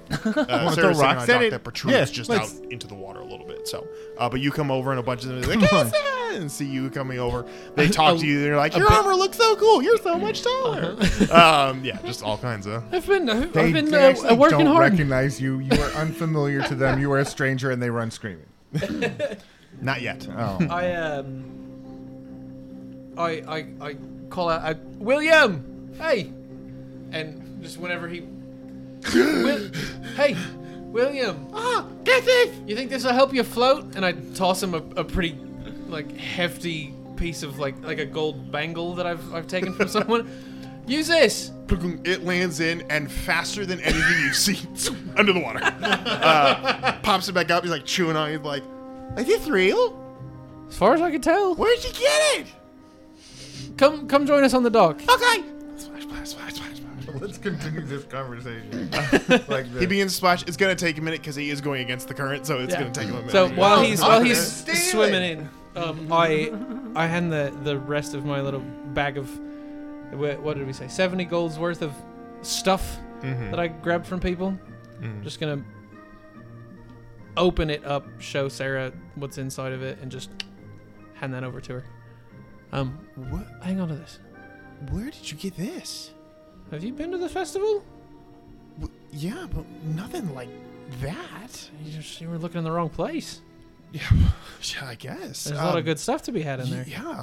that protrudes just out into the water a little bit. So, but you come over and a bunch of them are like, and see you coming over. They talk to you. They're like, your armor looks so cool. You're so much taller. Yeah, just all kinds of. I've been They working don't hard. Recognize you. You are unfamiliar to them. You are a stranger, and they run screaming. Not yet. Oh. I call out, William, hey, and just whenever he, hey, William, Get this! you think this will help you float? And I toss him a pretty, like, hefty piece of like a gold bangle that I've taken from someone. Use this. It lands in, and faster than anything you've seen, under the water. Pops it back up. He's like chewing on it. He's like, is this real? As far as I can tell. Where'd you get it? Come join us on the dock. Okay. Splash. Let's continue this conversation. He begins to splash. It's gonna take a minute because he is going against the current, so it's gonna take him a minute. So while he's swimming in, I hand the rest of my little bag of, what did we say, 70 gold's worth of stuff that I grabbed from people. Just gonna open it up, show Sarah what's inside of it, and just hand that over to her. What? Hang on to this. Where did you get this? Have you been to the festival? Yeah, but nothing like that. You were looking in the wrong place. Yeah, I guess. There's a lot of good stuff to be had in there.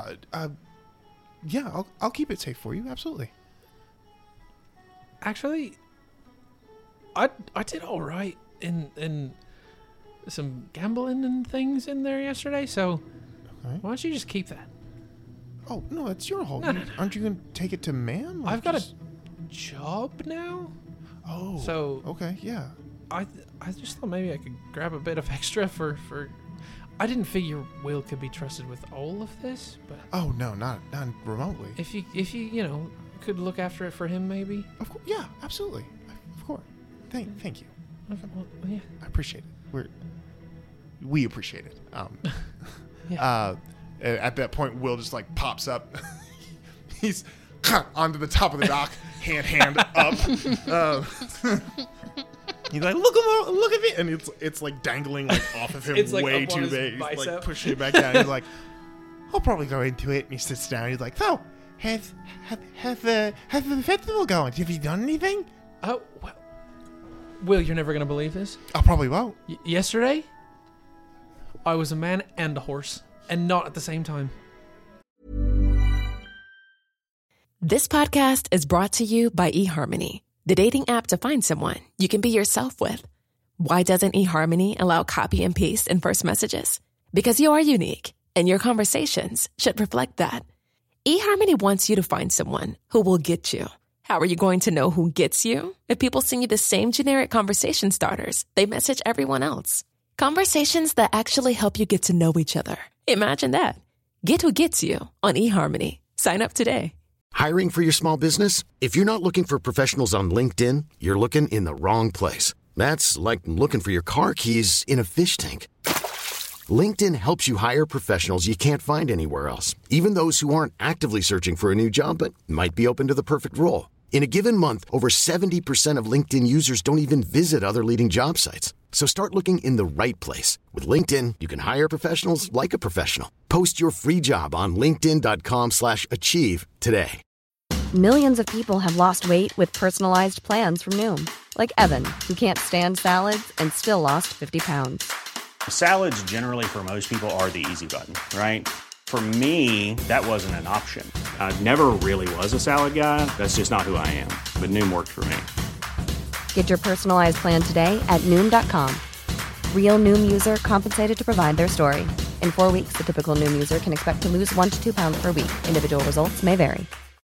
Yeah, I'll keep it safe for you. Absolutely. Actually, I did all right in some gambling and things in there yesterday. So why don't you just keep that? Oh no, it's your haul. No. Aren't you gonna take it to man? I've got a job now. Oh. So okay, yeah. I just thought maybe I could grab a bit of extra for. I didn't figure Will could be trusted with all of this, but oh no, not remotely. If you could look after it for him, maybe. Of course, yeah, absolutely, of course. Thank you. Well, yeah. I appreciate it. We appreciate it. Yeah. At that point, Will just like pops up. He's onto the top of the dock, hand up. He's like, look at me, and it's like dangling like off of him, it's like way up on too his big. He's bicep. like pushing it back down. He's like, I'll probably go into it. And he sits down. He's like, so how's the festival going? Have you done anything? Oh, well, Will, you're never gonna believe this. I probably won't. Yesterday, I was a man and a horse, and not at the same time. This podcast is brought to you by eHarmony, the dating app to find someone you can be yourself with. Why doesn't eHarmony allow copy and paste in first messages? Because you are unique, and your conversations should reflect that. eHarmony wants you to find someone who will get you. How are you going to know who gets you? If people send you the same generic conversation starters they message everyone else. Conversations that actually help you get to know each other. Imagine that. Get who gets you on eHarmony. Sign up today. Hiring for your small business? If you're not looking for professionals on LinkedIn, you're looking in the wrong place. That's like looking for your car keys in a fish tank. LinkedIn helps you hire professionals you can't find anywhere else, even those who aren't actively searching for a new job but might be open to the perfect role. In a given month, over 70% of LinkedIn users don't even visit other leading job sites. So start looking in the right place. With LinkedIn, you can hire professionals like a professional. Post your free job on linkedin.com/achieve today. Millions of people have lost weight with personalized plans from Noom. Like Evan, who can't stand salads and still lost 50 pounds. Salads generally for most people are the easy button, right? For me, that wasn't an option. I never really was a salad guy. That's just not who I am. But Noom worked for me. Get your personalized plan today at Noom.com. Real Noom user compensated to provide their story. In 4 weeks, the typical Noom user can expect to lose 1 to 2 pounds per week. Individual results may vary.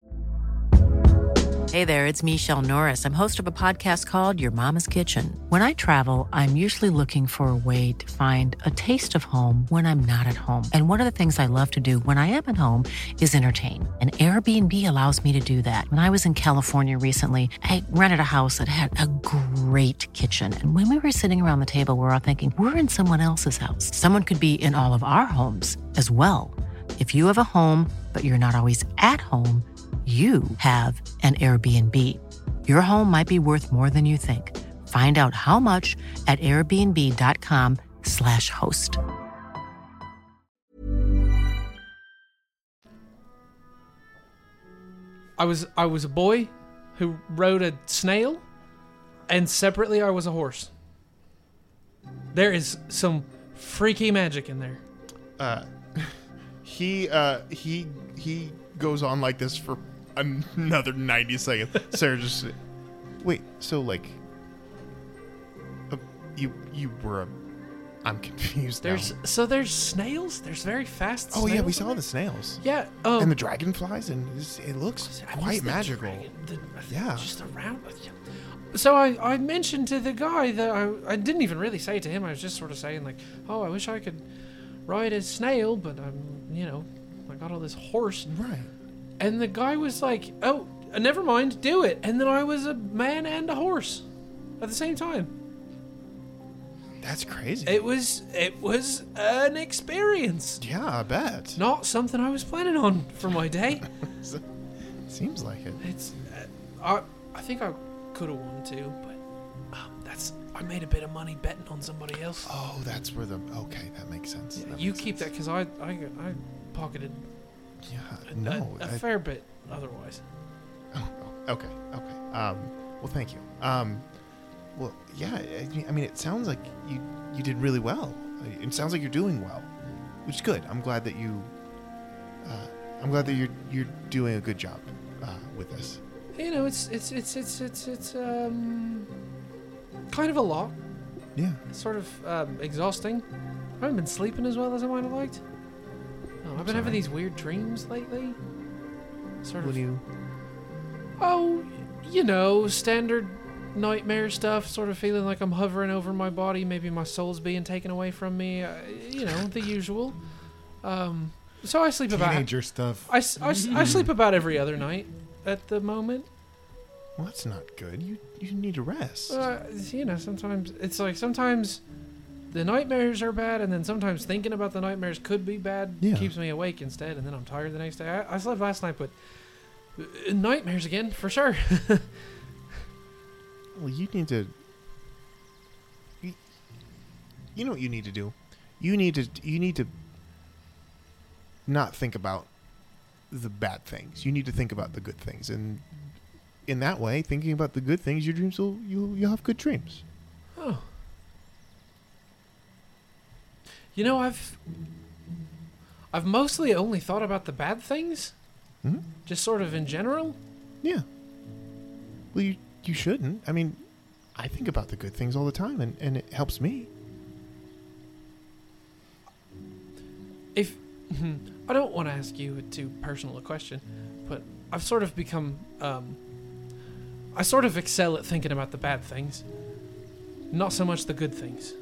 Hey there, it's Michelle Norris. I'm host of a podcast called Your Mama's Kitchen. When I travel, I'm usually looking for a way to find a taste of home when I'm not at home. And one of the things I love to do when I am at home is entertain. And Airbnb allows me to do that. When I was in California recently, I rented a house that had a great kitchen. And when we were sitting around the table, we were all thinking, we're in someone else's house. Someone could be in all of our homes as well. If you have a home, but you're not always at home, you have an Airbnb. Your home might be worth more than you think. Find out how much at airbnb.com/host. I was a boy who rode a snail, and separately I was a horse. There is some freaky magic in there. He goes on like this for another 90 seconds. Sarah just wait. So like, you were I'm confused. There's snails. There's very fast. Oh snails yeah, we saw the snails. Yeah, and the dragonflies, and it looks quite magical. Yeah, just around. So I mentioned to the guy that I didn't even really say it to him. I was just sort of saying like, oh, I wish I could ride a snail, but I got all this horse. Right. And the guy was like, oh, never mind, do it. And then I was a man and a horse at the same time. That's crazy. It was an experience. Yeah, I bet. Not something I was planning on for my day. Seems like it. It's I think I could have won too, but I made a bit of money betting on somebody else. Oh, that's where okay, that makes sense. Yeah, that you makes keep sense. that because I pocketed a fair bit otherwise. Oh, okay. Well, thank you. Well, yeah. I mean, it sounds like you did really well. It sounds like you're doing well, which is good. I'm glad that you. I'm glad that you're doing a good job with this. You know, it's kind of a lot. Yeah. It's sort of exhausting. I haven't been sleeping as well as I might have liked. I've been having these weird dreams lately. What do you? Oh, standard nightmare stuff. Sort of feeling like I'm hovering over my body. Maybe my soul's being taken away from me. The usual. So I sleep about teenager stuff. I sleep about every other night at the moment. Well, that's not good. You need to rest. Sometimes it's like sometimes the nightmares are bad, and then sometimes thinking about the nightmares could be bad. Yeah. Keeps me awake instead, and then I'm tired the next day. I slept last night, but nightmares again for sure. Well, you need to. You know what you need to do? You need to not think about the bad things. You need to think about the good things, and in that way, thinking about the good things, your dreams you'll have good dreams. Oh. I've mostly only thought about the bad things. Mm-hmm. Just sort of in general. Yeah. Well, you shouldn't. I mean, I think about the good things all the time, and it helps me. If I don't want to ask you too personal a question, but I've sort of become I sort of excel at thinking about the bad things, not so much the good things.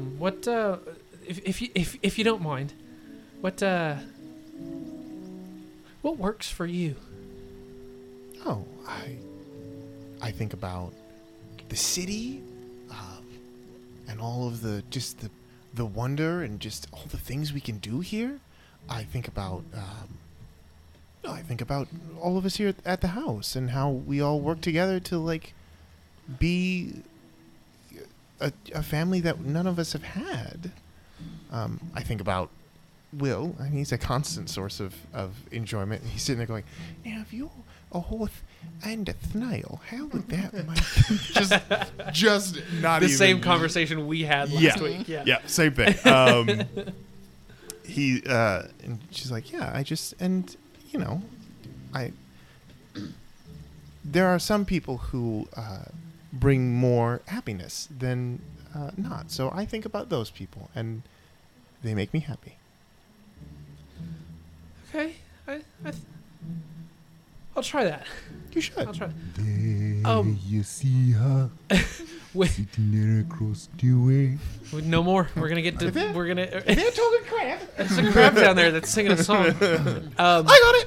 If you don't mind, what works for you? Oh, I think about the city, and all of the wonder and just all the things we can do here. I think about all of us here at the house and how we all work together to like be a family that none of us have had. I think about Will. I mean, he's a constant source of enjoyment. And he's sitting there going, "Now, if you're a horse and a snail, how would that make?" just not the even same conversation we had last week. Yeah, same thing. And she's like, "Yeah, there are some people who bring more happiness than not. So I think about those people, and they make me happy." Okay, I'll try that. You should. There you see her sitting there across the way. No more. We're gonna get to. We're gonna. They're talking crap. There's a crab down there that's singing a song. I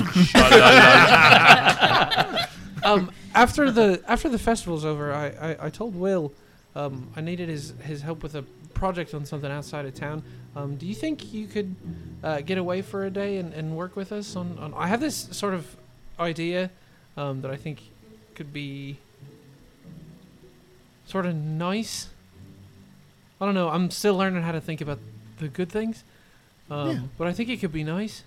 got it. After the festival's over, I told Will, I needed his help with a project on something outside of town. Do you think you could get away for a day and work with us on? I have this sort of idea that I think could be sort of nice. I don't know. I'm still learning how to think about the good things, but I think it could be nice.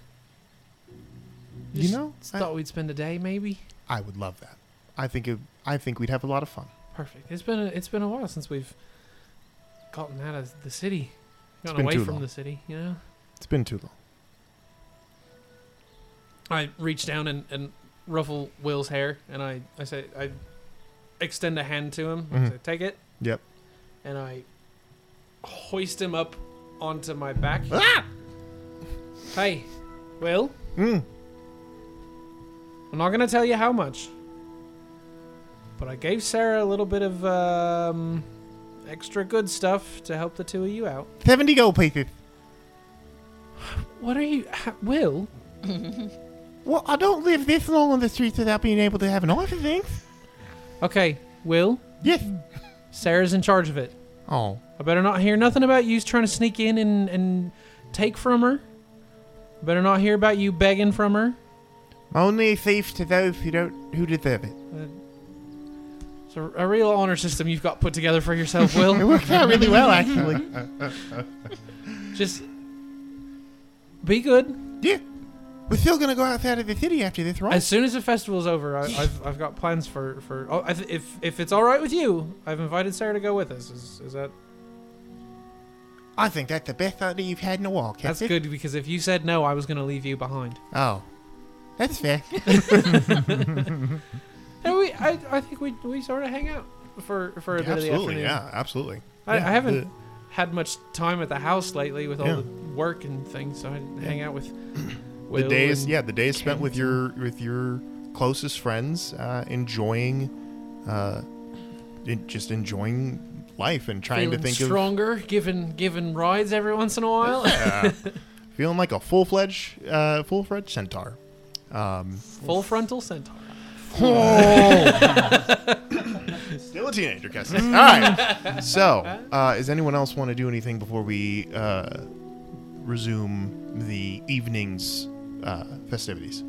Just thought we'd spend a day, maybe. I would love that. I think we'd have a lot of fun. Perfect. It's been a while since we've gotten out of the city, gotten been away too from long. the city. You know. It's been too long. I reach down and ruffle Will's hair, and I say, I extend a hand to him. I say, "Take it." Yep. And I hoist him up onto my back. Ah! Hey, Will. I'm not going to tell you how much, but I gave Sarah a little bit of extra good stuff to help the two of you out. 70 gold pieces. What are you... Will? Well, I don't live this long on the streets without being able to have an office things. Okay, Will? Yes. Sarah's in charge of it. Oh. I better not hear nothing about you trying to sneak in and take from her. I better not hear about you begging from her. Only a thief to those who deserve it. It's a real honor system you've got put together for yourself, Will. It works out really well, actually. Just be good. Yeah. We're still going to go outside of the city after this, right? As soon as the festival's over, I've got plans for if it's all right with you, I've invited Sarah to go with us. Is that? I think that's the best idea you've had in a while, Captain. That's good, because if you said no, I was going to leave you behind. Oh. That's fair. And I think we sort of hang out for a bit of the afternoon. Yeah, absolutely. I haven't had much time at the house lately with all the work and things, so I hang out with Will. The days spent with your closest friends, enjoying life and trying to think stronger, giving rides every once in a while. Feeling like a full-fledged centaur. Full frontal centaur. Still a teenager, Kestis. All right. So, does anyone else want to do anything before we resume the evening's festivities?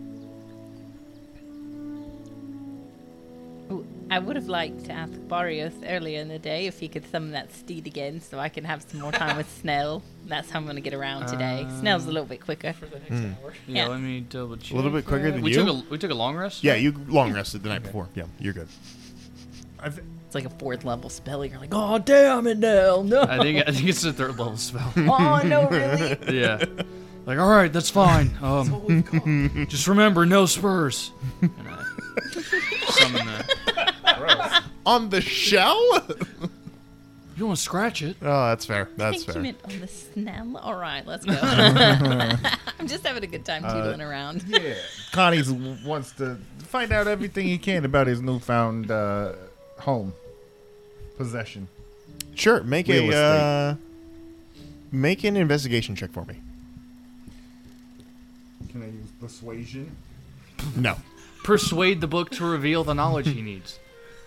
Ooh, I would have liked to ask Barrios earlier in the day if he could summon that steed again so I can have some more time with Snell. That's how I'm going to get around today. Snell's a little bit quicker. For the next hour. Yeah, let me double check. A little bit quicker than we you? We took a long rest? Yeah, you long rested the night before. Yeah, you're good. It's like a 4th level spell. You're like, oh, damn it, Nell. No. I think it's a 3rd level spell. Oh, no, really? Yeah. Like, all right, that's fine. Just remember, no spurs. And I summon that. On the shell? You want to scratch it? Oh, that's fair. I That's think fair. you meant on the Snell. All right, let's go. I'm just having a good time tootling around. Yeah. Connie wants to find out everything he can about his newfound home possession. Sure, make an investigation check for me. Can I use persuasion? No. persuade the book to reveal the knowledge he needs.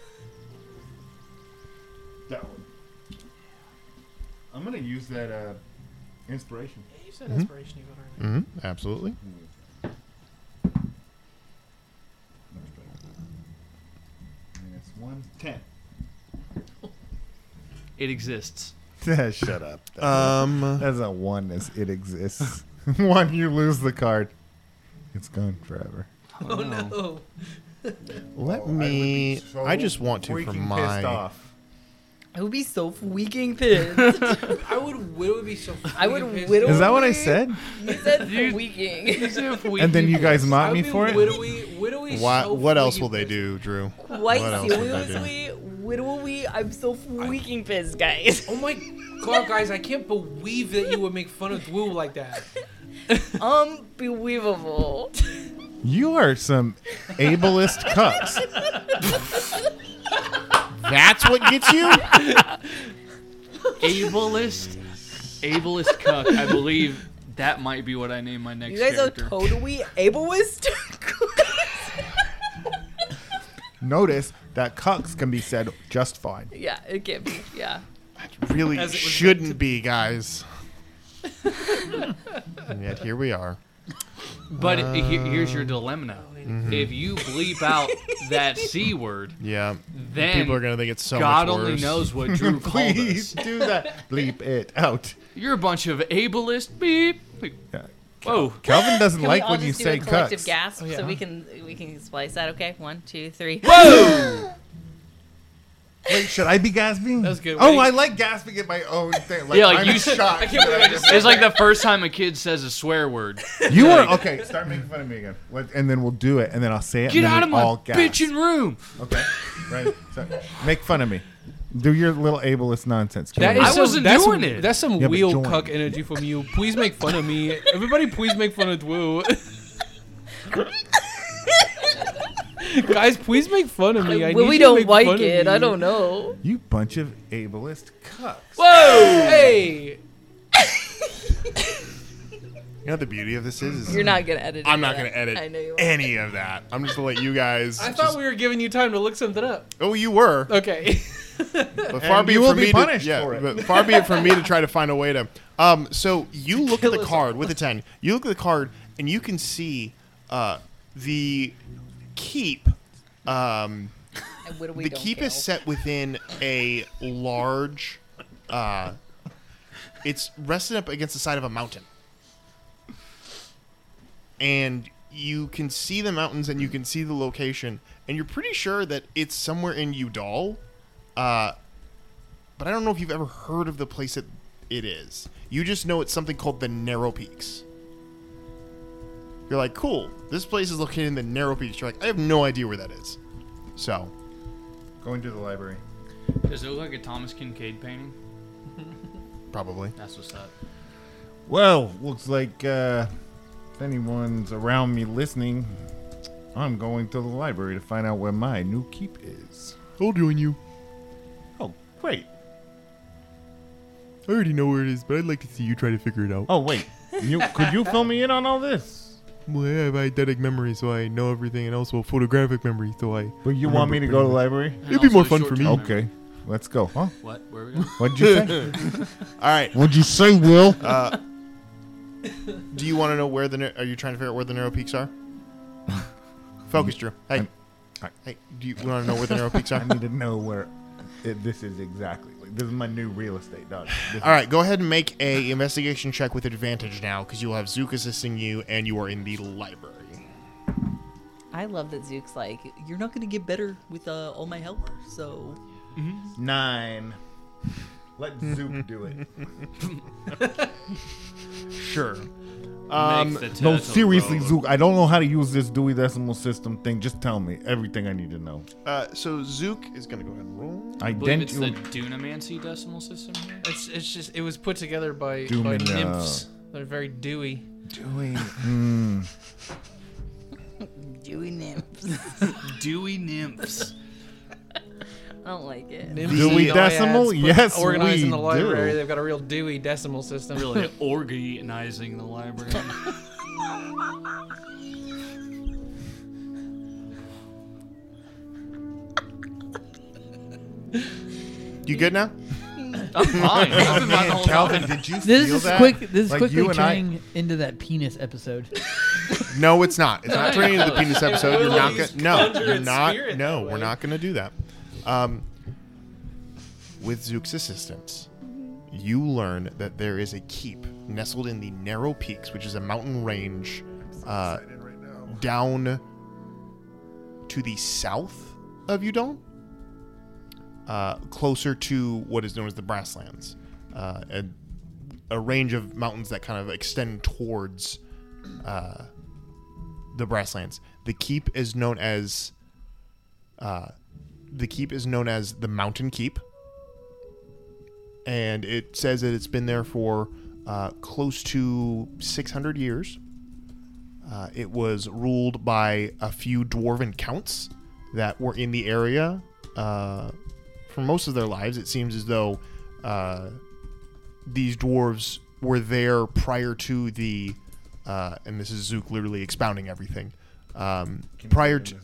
That one. I'm gonna use that inspiration. Yeah, you said inspiration. You got earlier. Absolutely. Minus 1, 10. It exists. Shut up. That's a 1 as it exists. 1, you lose the card. It's gone forever. Oh no. Let me. I just want to for freaking my. pissed off. I would be so freaking pissed. I would be so. I would pissed. whittle. Is that what I said? You said freaking. And then you guys mock I me would be for it? Widowy so What else freaking will they pissed. do, Drew? Quite What else would they do? seriously, widowy. I'm so freaking pissed, guys. Oh my god, guys! I can't believe that you would make fun of Dwoo like that. Unbelievable. You are some ableist cucks. That's what gets you? Ableist cuck. I believe that might be what I name my next You guys character. are totally ableist. Notice that cucks can be said just fine. Yeah, it can be. Yeah. Really As it was shouldn't be, guys. And yet here we are. But here's your dilemma now. If you bleep out that C word, Yeah. then People are going to think it's so God much only worse. knows what Drew called Please us. do that. Bleep it out. You're a bunch of ableist beep. Yeah. Whoa. Calvin doesn't Can like we all when you just do say a collective cucks. gasp Oh, yeah. so we can splice that? Okay, 1, 2, 3. Whoa! Wait, should I be gasping? That was good. Oh, Wait. I like gasping at my own thing. Like, Yeah, like I'm you- shocked. I can't believe I just It's like the first time a kid says a swear word. You are okay. Start making fun of me again, and then we'll do it, and then I'll say it. Get and then out of we'll my all gasp. bitchin' room. Okay, right. So, make fun of me. Do your little ableist nonsense. That Come is on. I wasn't that's doing some, it. That's some Yeah, but wheel join. cuck energy from you. Please make fun of me. Everybody, please make fun of Dwoo. Guys, please make fun of me. I Well, need we you to don't make like fun of it. me. I don't know. You bunch of ableist cucks. Whoa! Hey! You know what the beauty of this is You're not gonna edit. I'm not any going of to that. edit I know you won't. any of that. I'm just going to let you guys. I thought we were giving you time to look something up. Oh, you were. Okay. But far And be you it will from be me punished to, yeah, for it. But far be it from me to try to find a way to. So you look at the card with the 10. You look at the card and you can see the keep. And what do we The don't keep kill? is set within a large. It's rested up against the side of a mountain, and you can see the mountains and you can see the location, and you're pretty sure that it's somewhere in Udall. But I don't know if you've ever heard of the place that it is. You just know it's something called the Narrow Peaks. You're like, cool, this place is located in the Narrow Peaks. You're like, I have no idea where that is. So, Going to the library. Does it look like a Thomas Kincaid painting? probably. That's what's up. Well, looks like if anyone's around me listening, I'm going to the library to find out where my new keep is. I'll join you. Oh, great. I already know where it is, but I'd like to see you try to figure it out. Oh, wait. Could you fill me in on all this? Well, I have eidetic memory, so I know everything, and also photographic memory, so I. But you want me to go to the library? And It'd be also more fun for me. short-term Okay, memory. let's go. Huh? What? Where are we going? What'd you say? All right. What'd you say, Will? Do you want to know where are you trying to figure out where the Narrow Peaks are? Focus, Drew. Hey. Hey, do you want to know where the Narrow Peaks are? I need to know where this is exactly. Like, this is my new real estate, dog. All right, go ahead and make a investigation check with advantage now, because you will have Zook assisting you, and you are in the library. I love that Zook's like, you're not gonna get better with all my help, so 9. Let Zook do it. Sure. Make the No, turtle seriously, roll. Zook. I don't know how to use this Dewey Decimal System thing. Just tell me everything I need to know. So Zook is going to go ahead and roll. I believe it's the Dunamancy decimal system here. It's just it was put together by Doom nymphs. They're very dewy. Dewy. Dewy nymphs. Dewy nymphs. I don't like it. Dewey Nymphs, Decimal? put- Yes, organized in we the library. do. They've got a real Dewey Decimal System. Really organizing the library. You good now? I'm fine. I've been fine the whole Calvin, time. did you This feel is that? This is Like, quickly you and I- turning into that penis episode. No, it's not. It's not turning into the penis episode. You're not Please gonna. No, conjure you're its not. spirit No, that we're way. not going to do that. With Zook's assistance, you learn that there is a keep nestled in the Narrow Peaks, which is a mountain range down to the south of Udon, closer to what is known as the Brasslands, a range of mountains that kind of extend towards the Brasslands. The keep is known as the Mountain Keep, and it says that it's been there for close to 600 years. It was ruled by a few dwarven counts that were in the area for most of their lives. It seems as though these dwarves were there prior to the and this is Zook literally expounding everything. Prior to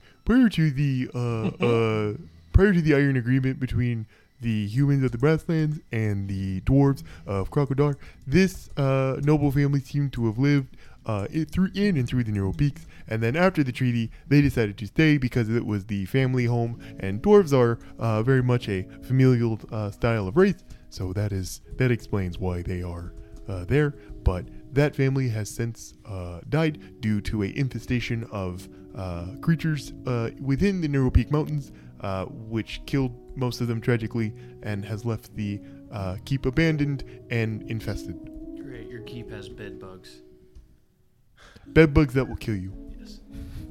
the Iron Agreement between the humans of the Brasslands and the dwarves of Crocodile, this noble family seemed to have lived in and through the Narrow Peaks, and then after the treaty, they decided to stay because it was the family home, and dwarves are very much a familial style of race, so that explains why they are there, but that family has since died due to a infestation of creatures within the Narrow Peak Mountains, which killed most of them tragically, and has left the keep abandoned and infested. Great, your keep has bed bugs. Bed bugs that will kill you. Yes.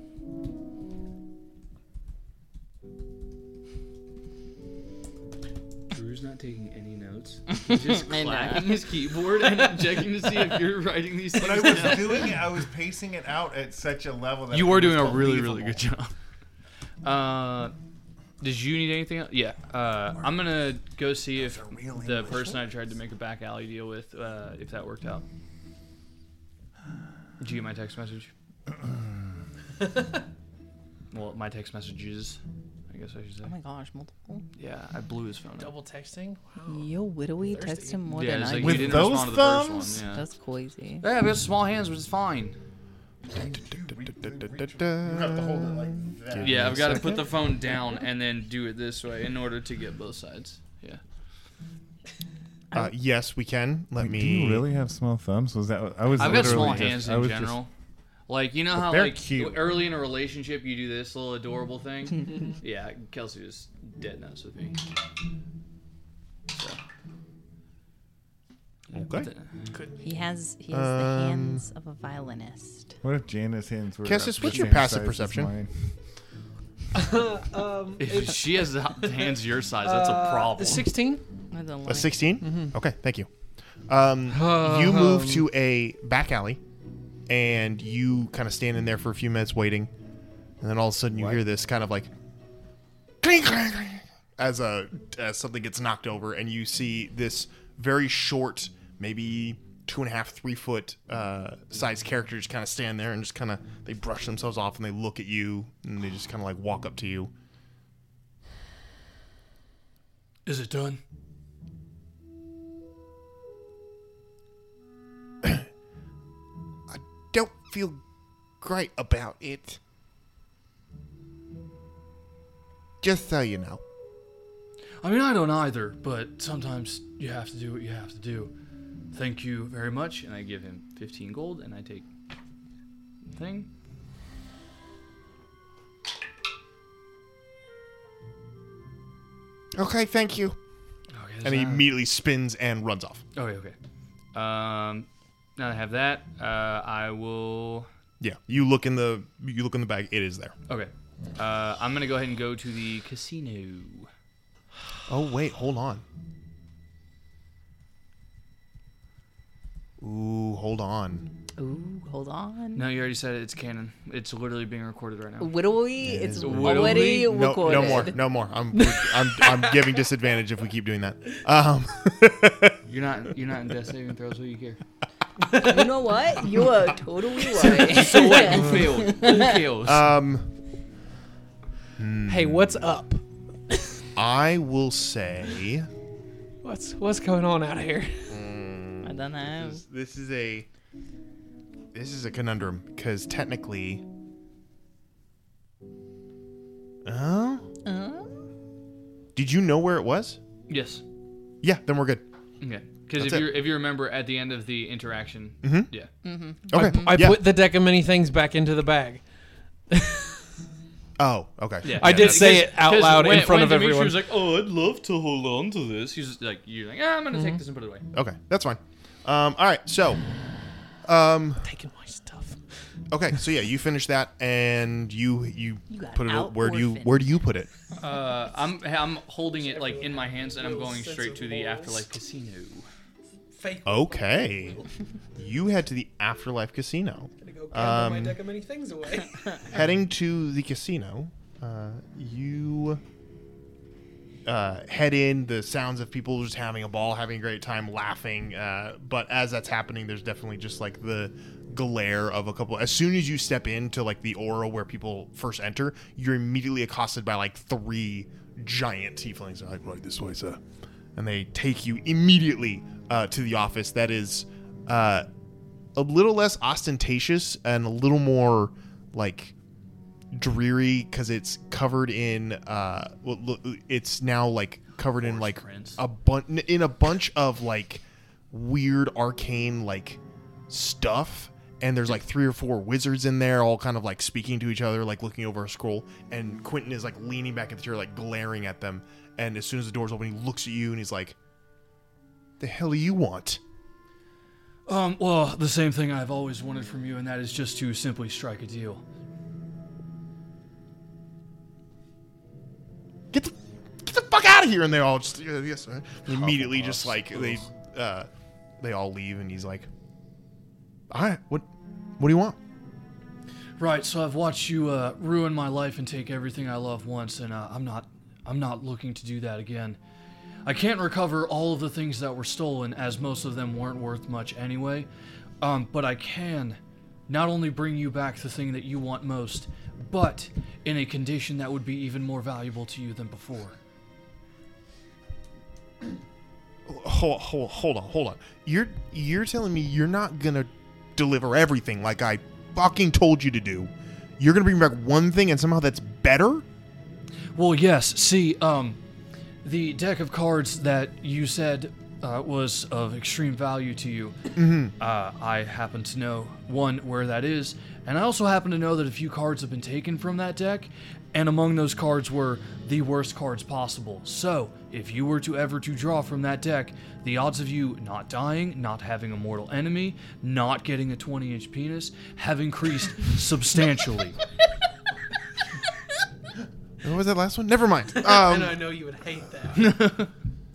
Drew's not taking any notes. He's just I know. clacking his keyboard and checking to see if you're writing these things When I was down. doing it, I was pacing it out at such a level that You it were was doing a really, really believable. good job. Did you need anything else? Yeah. I'm going to go see if the person I tried to make a back alley deal with, if that worked out. Did you get my text message? Well, my text messages, I guess I should say. Oh my gosh, multiple. Yeah, I blew his phone up. Double texting? Wow. Yo, what do we Thirsty. text him more Yeah, than it's I like do? you With didn't those respond to the first thumbs? one. Yeah. That's crazy. Yeah, we have small hands, but it's fine. You have to hold it like that. Yeah, I've got to put the phone down and then do it this way in order to get both sides. Yeah. Yes, we can. Let me. Do you really have small thumbs? Was that? I've got small literally hands just- I in was general. Like, you know how They're like cute. early in a relationship you do this little adorable thing? Yeah, Kelsey was dead nuts with me. So. Okay. He has the hands of a violinist. What if Jana's hands were? Cassis, the what's your same passive size as perception? mine? If she has the hands your size, that's a problem. 16? A 16? Okay, thank you. You move to a back alley, and you kind of stand in there for a few minutes waiting, and then all of a sudden you hear this kind of like clink, clink, clink, as something gets knocked over, and you see this very short, maybe 2.5, 3 foot size character just kind of stand there and just kind of they brush themselves off and they look at you and they just kind of like walk up to you. Is it done? Don't feel great about it. Just so you know. I mean, I don't either, but sometimes you have to do what you have to do. Thank you very much. And I give him 15 gold, and I take the thing. Okay, thank you. Okay, And he immediately spins and runs off. Okay. Now that I have that, I will... Yeah, you look in the bag. It is there. Okay. I'm going to go ahead and go to the casino. Oh wait, hold on. Ooh, hold on. Ooh, hold on. No, you already said it. It's canon. It's literally being recorded right now. Widowy, it's Widowy? already No, recorded. no more. I'm giving disadvantage if we keep doing that. You're not in death saving throws, will you care? You know what? You are totally right. So what? You failed. Who kills? Hey, what's up? I will say... What's going on out here? I don't know. This is a conundrum, because technically... Did you know where it was? Yes. Yeah, then we're good. Okay. Because if you remember at the end of the interaction, yeah. Okay. I put the deck of many things back into the bag. Oh, okay. Yeah. I did say it out loud in front of everyone. He was like, "Oh, I'd love to hold on to this." He's just like, "You're like, I'm gonna take this and put it away." Okay, that's fine. All right, so, Taking my stuff. okay, so yeah, you finished that, and you got put it. out Where do orphaned. you put it? I'm holding it like in my hands, and I'm going straight to the Afterlife Casino. Okay, you head to the Afterlife Casino. Go gamble my deck of many things away. Heading to the casino, you head in. The sounds of people just having a ball, having a great time, laughing. But as that's happening, there's definitely just like the glare of a couple. As soon as you step into like the aura where people first enter, you're immediately accosted by like 3 giant tieflings. They're like, right this way, sir. And they take you immediately to the office that is a little less ostentatious and a little more like dreary because it's covered in it's now like covered in like a bunch of like weird arcane like stuff, and there's like 3 or 4 wizards in there all kind of like speaking to each other, like looking over a scroll, and Quentin is like leaning back in the chair like glaring at them, and as soon as the door's open he looks at you and he's like, the hell do you want? Well, the same thing I've always wanted from you, and that is just to simply strike a deal. Get the fuck out of here! And they all just yes, sir. Immediately, just like they all leave, and he's like, all right, what do you want? Right. So I've watched you ruin my life and take everything I love once, and I'm not looking to do that again. I can't recover all of the things that were stolen, as most of them weren't worth much anyway. But I can not only bring you back the thing that you want most, but in a condition that would be even more valuable to you than before. Hold on. You're telling me you're not gonna deliver everything like I fucking told you to do? You're gonna bring back one thing and somehow that's better? Well, yes. See, the deck of cards that you said was of extreme value to you, I happen to know, one, where that is, and I also happen to know that a few cards have been taken from that deck, and among those cards were the worst cards possible. So, if you were to ever to draw from that deck, the odds of you not dying, not having a mortal enemy, not getting a 20-inch penis have increased substantially. What was that last one? Never mind. And I know you would hate that.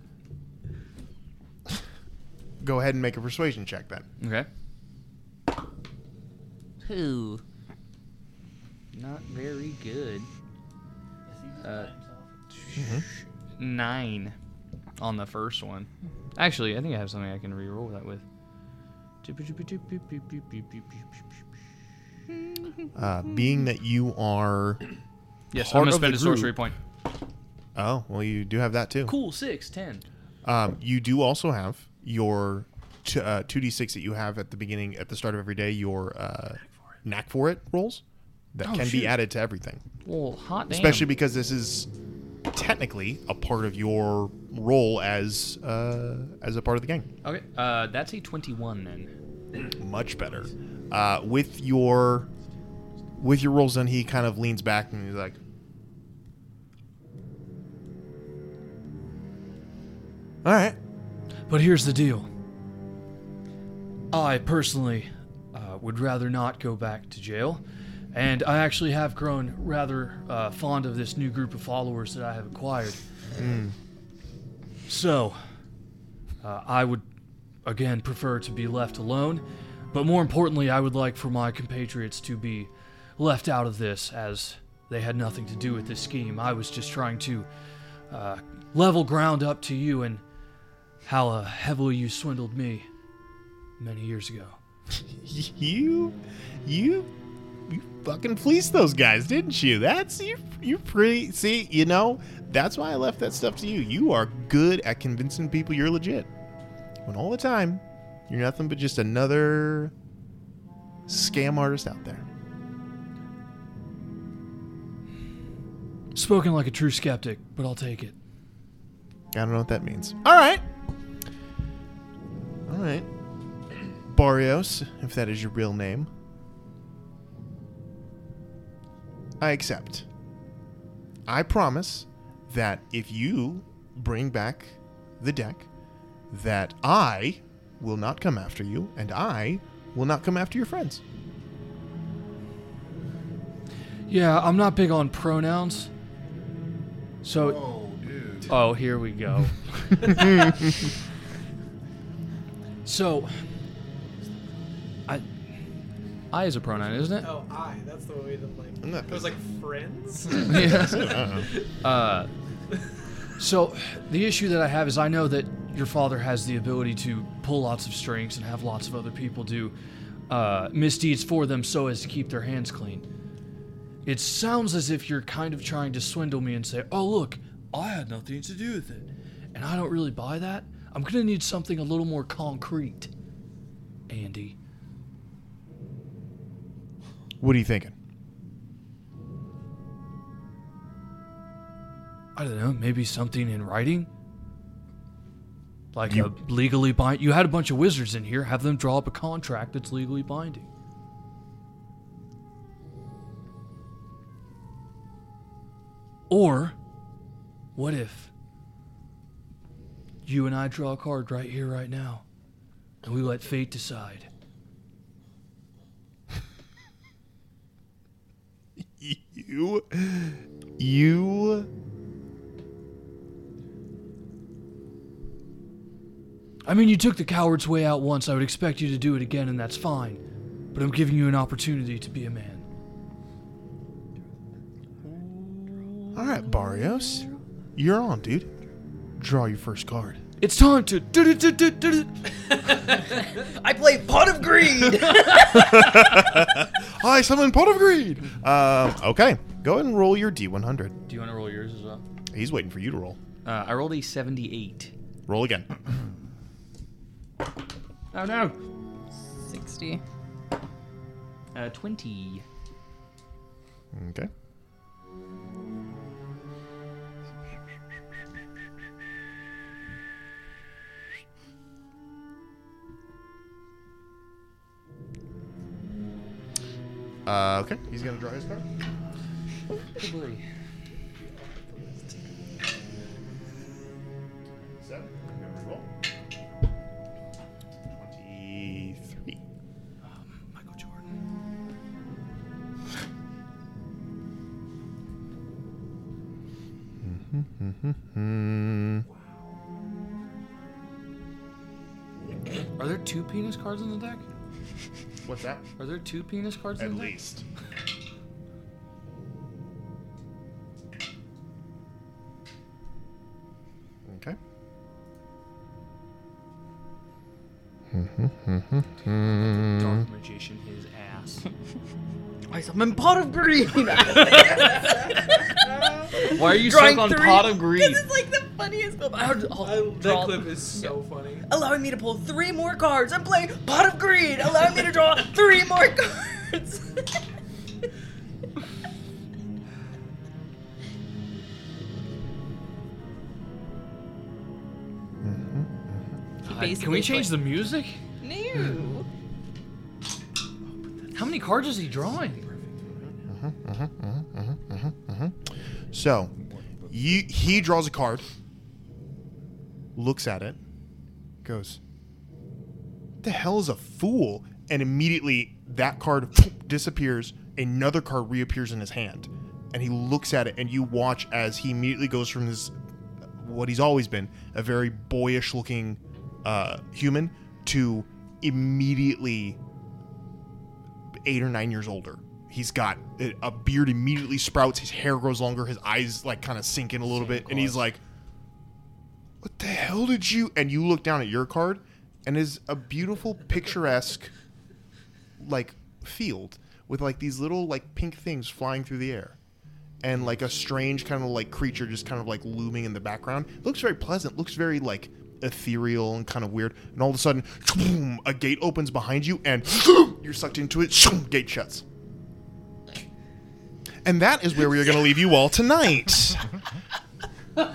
Go ahead and make a persuasion check then. Okay. Ooh. Not very good. 9 on the first one. Actually, I think I have something I can re-roll that with. Being that you are Yes, part I'm gonna of the spend a sorcery group- point. Oh, well, you do have that too. Cool, 6, 10. You do also have your 2d6 that you have at the beginning, at the start of every day, your knack for it rolls that can be added to everything. Well, hot damn. Especially because this is technically a part of your role as a part of the gang. Okay, that's a 21 then. Much better. With your rolls done, he kind of leans back and he's like, all right. But here's the deal. I personally would rather not go back to jail, and I actually have grown rather fond of this new group of followers that I have acquired. So, I would, again, prefer to be left alone, but more importantly, I would like for my compatriots to be left out of this, as they had nothing to do with this scheme. I was just trying to level ground up to you and how heavily you swindled me many years ago. You fucking fleeced those guys, didn't you? That's you pretty. See, that's why I left that stuff to you. You are good at convincing people you're legit. When all the time, you're nothing but just another scam artist out there. Spoken like a true skeptic, but I'll take it. I don't know what that means. All right. Barrios, if that is your real name, I accept. I promise that if you bring back the deck, that I will not come after you, and I will not come after your friends. Yeah, I'm not big on pronouns. So... Oh, dude. Oh, here we go. So... I is a pronoun, isn't it? Oh, I. That's the way that, like... not It was like friends? Yeah. So, the issue that I have is I know that your father has the ability to pull lots of strings and have lots of other people do misdeeds for them so as to keep their hands clean. It sounds as if you're kind of trying to swindle me and say, oh, look, I had nothing to do with it. And I don't really buy that. I'm going to need something a little more concrete, Andy. What are you thinking? I don't know, maybe something in writing? Like a legally bind. You had a bunch of wizards in here. Have them draw up a contract that's legally binding. Or, what if you and I draw a card right here, right now, and we let fate decide? You... I mean, you took the coward's way out once. I would expect you to do it again, and that's fine. But I'm giving you an opportunity to be a man. All right, Barrios. You're on, dude. Draw your first card. It's time to... I play Pot of Greed! I summon Pot of Greed! Okay. Go ahead and roll your D100. Do you want to roll yours as well? He's waiting for you to roll. I rolled a 78. Roll again. Oh, no. 60. 20. Okay. Okay. He's going to draw his card. Good boy. 7. Roll. 23. Michael Jordan. Are there 2 penis cards in the deck? What's that? Are there 2 penis cards in the deck? At least. Okay. Dark magician his ass. I summon Pot of Greed! Why are you Drawing stuck on 3 Pot of Greed? Because it's like the funniest clip. That clip is so funny. Allowing me to pull 3 more cards. I'm playing Pot of Greed, allowing me to draw 3 more cards. Can we change the music? No. How many cards is he drawing? So, he draws a card, looks at it, goes, "The hell is a fool?" And immediately that card disappears. Another card reappears in his hand, and he looks at it, and you watch as he immediately goes from this, what he's always been, a very boyish-looking human, to immediately 8 or 9 years older. He's got a beard immediately sprouts, his hair grows longer, his eyes like kind of sink in a little bit, and he's like, "What the hell did you..." And you look down at your card, and is a beautiful, picturesque, like, field with like these little like pink things flying through the air, and like a strange kind of like creature just kind of like looming in the background. It looks very pleasant. Looks very like ethereal and kind of weird. And all of a sudden, a gate opens behind you, and you're sucked into it. Gate shuts. And that is where we are going to leave you all tonight. With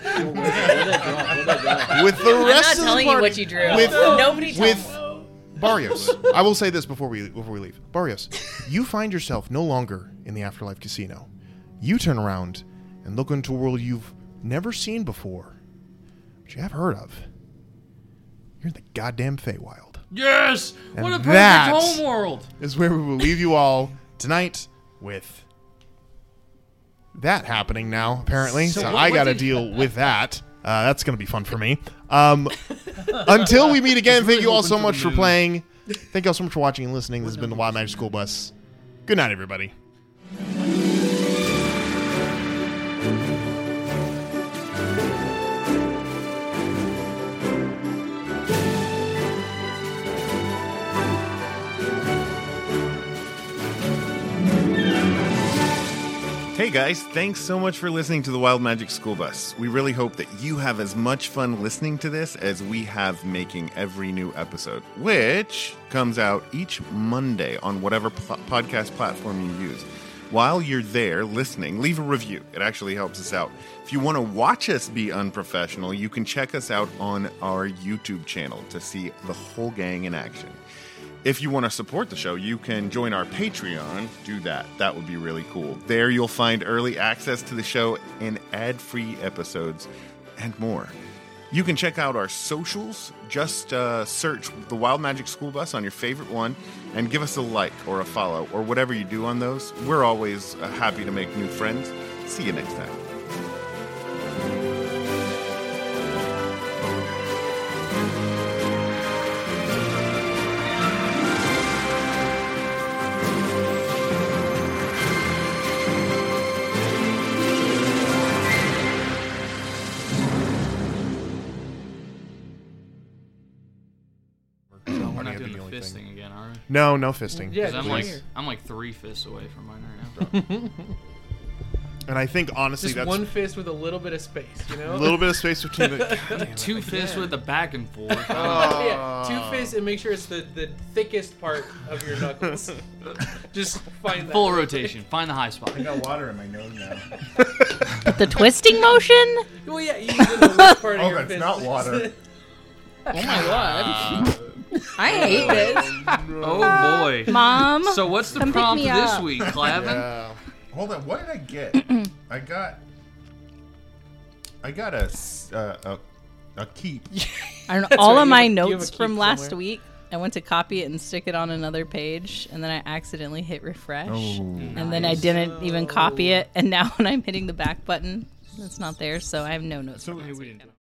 the rest I'm not of the telling party, you what you drew. With, Nobody told with Barrios, I will say this before we leave. Barrios, you find yourself no longer in the Afterlife Casino. You turn around and look into a world you've never seen before, but you have heard of. You're in the goddamn Feywild. Yes! And What a that perfect home world! Is where we will leave you all tonight with that happening now, apparently. So I got to deal with that. That's going to be fun for me. Until we meet again, thank you all so much for playing. Thank you all so much for watching and listening. This has been the Wild Magic School Bus. Good night, everybody. Hey guys, thanks so much for listening to the Wild Magic School Bus. We really hope that you have as much fun listening to this as we have making every new episode, which comes out each Monday on whatever podcast platform you use. While you're there listening, leave a review. It actually helps us out. If you want to watch us be unprofessional, you can check us out on our YouTube channel to see the whole gang in action. If you want to support the show, you can join our Patreon. Do that. That would be really cool. There you'll find early access to the show and ad-free episodes and more. You can check out our socials. Just search the Wild Magic School Bus on your favorite one and give us a like or a follow or whatever you do on those. We're always happy to make new friends. See you next time. We're not doing the fisting again, are we? No fisting. Yeah, 'Cause I'm like 3 fists away from mine right now. And I think, honestly, Just that's one fist with a little bit of space, you know? a little bit of space between the... God damn it. 2 fists with the back and forth. Yeah, 2 fists and make sure it's the thickest part of your knuckles. Just find that. Full rotation. Find the high spot. I got water in my nose now. The twisting motion? Well, yeah, you use the weak part of Oh, your that's fist. not water. Oh my god. I hate this. Oh boy. Mom, So what's the come pick prompt me this up. week, Clavin? Yeah. Hold on, what did I get? I got a keep. I don't know. That's All right, of you my have a notes keep from last somewhere. week, I went to copy it and stick it on another page, and then I accidentally hit refresh. And then I didn't even copy it, and now when I'm hitting the back button, it's not there, so I have no notes. So Hey, we didn't do it.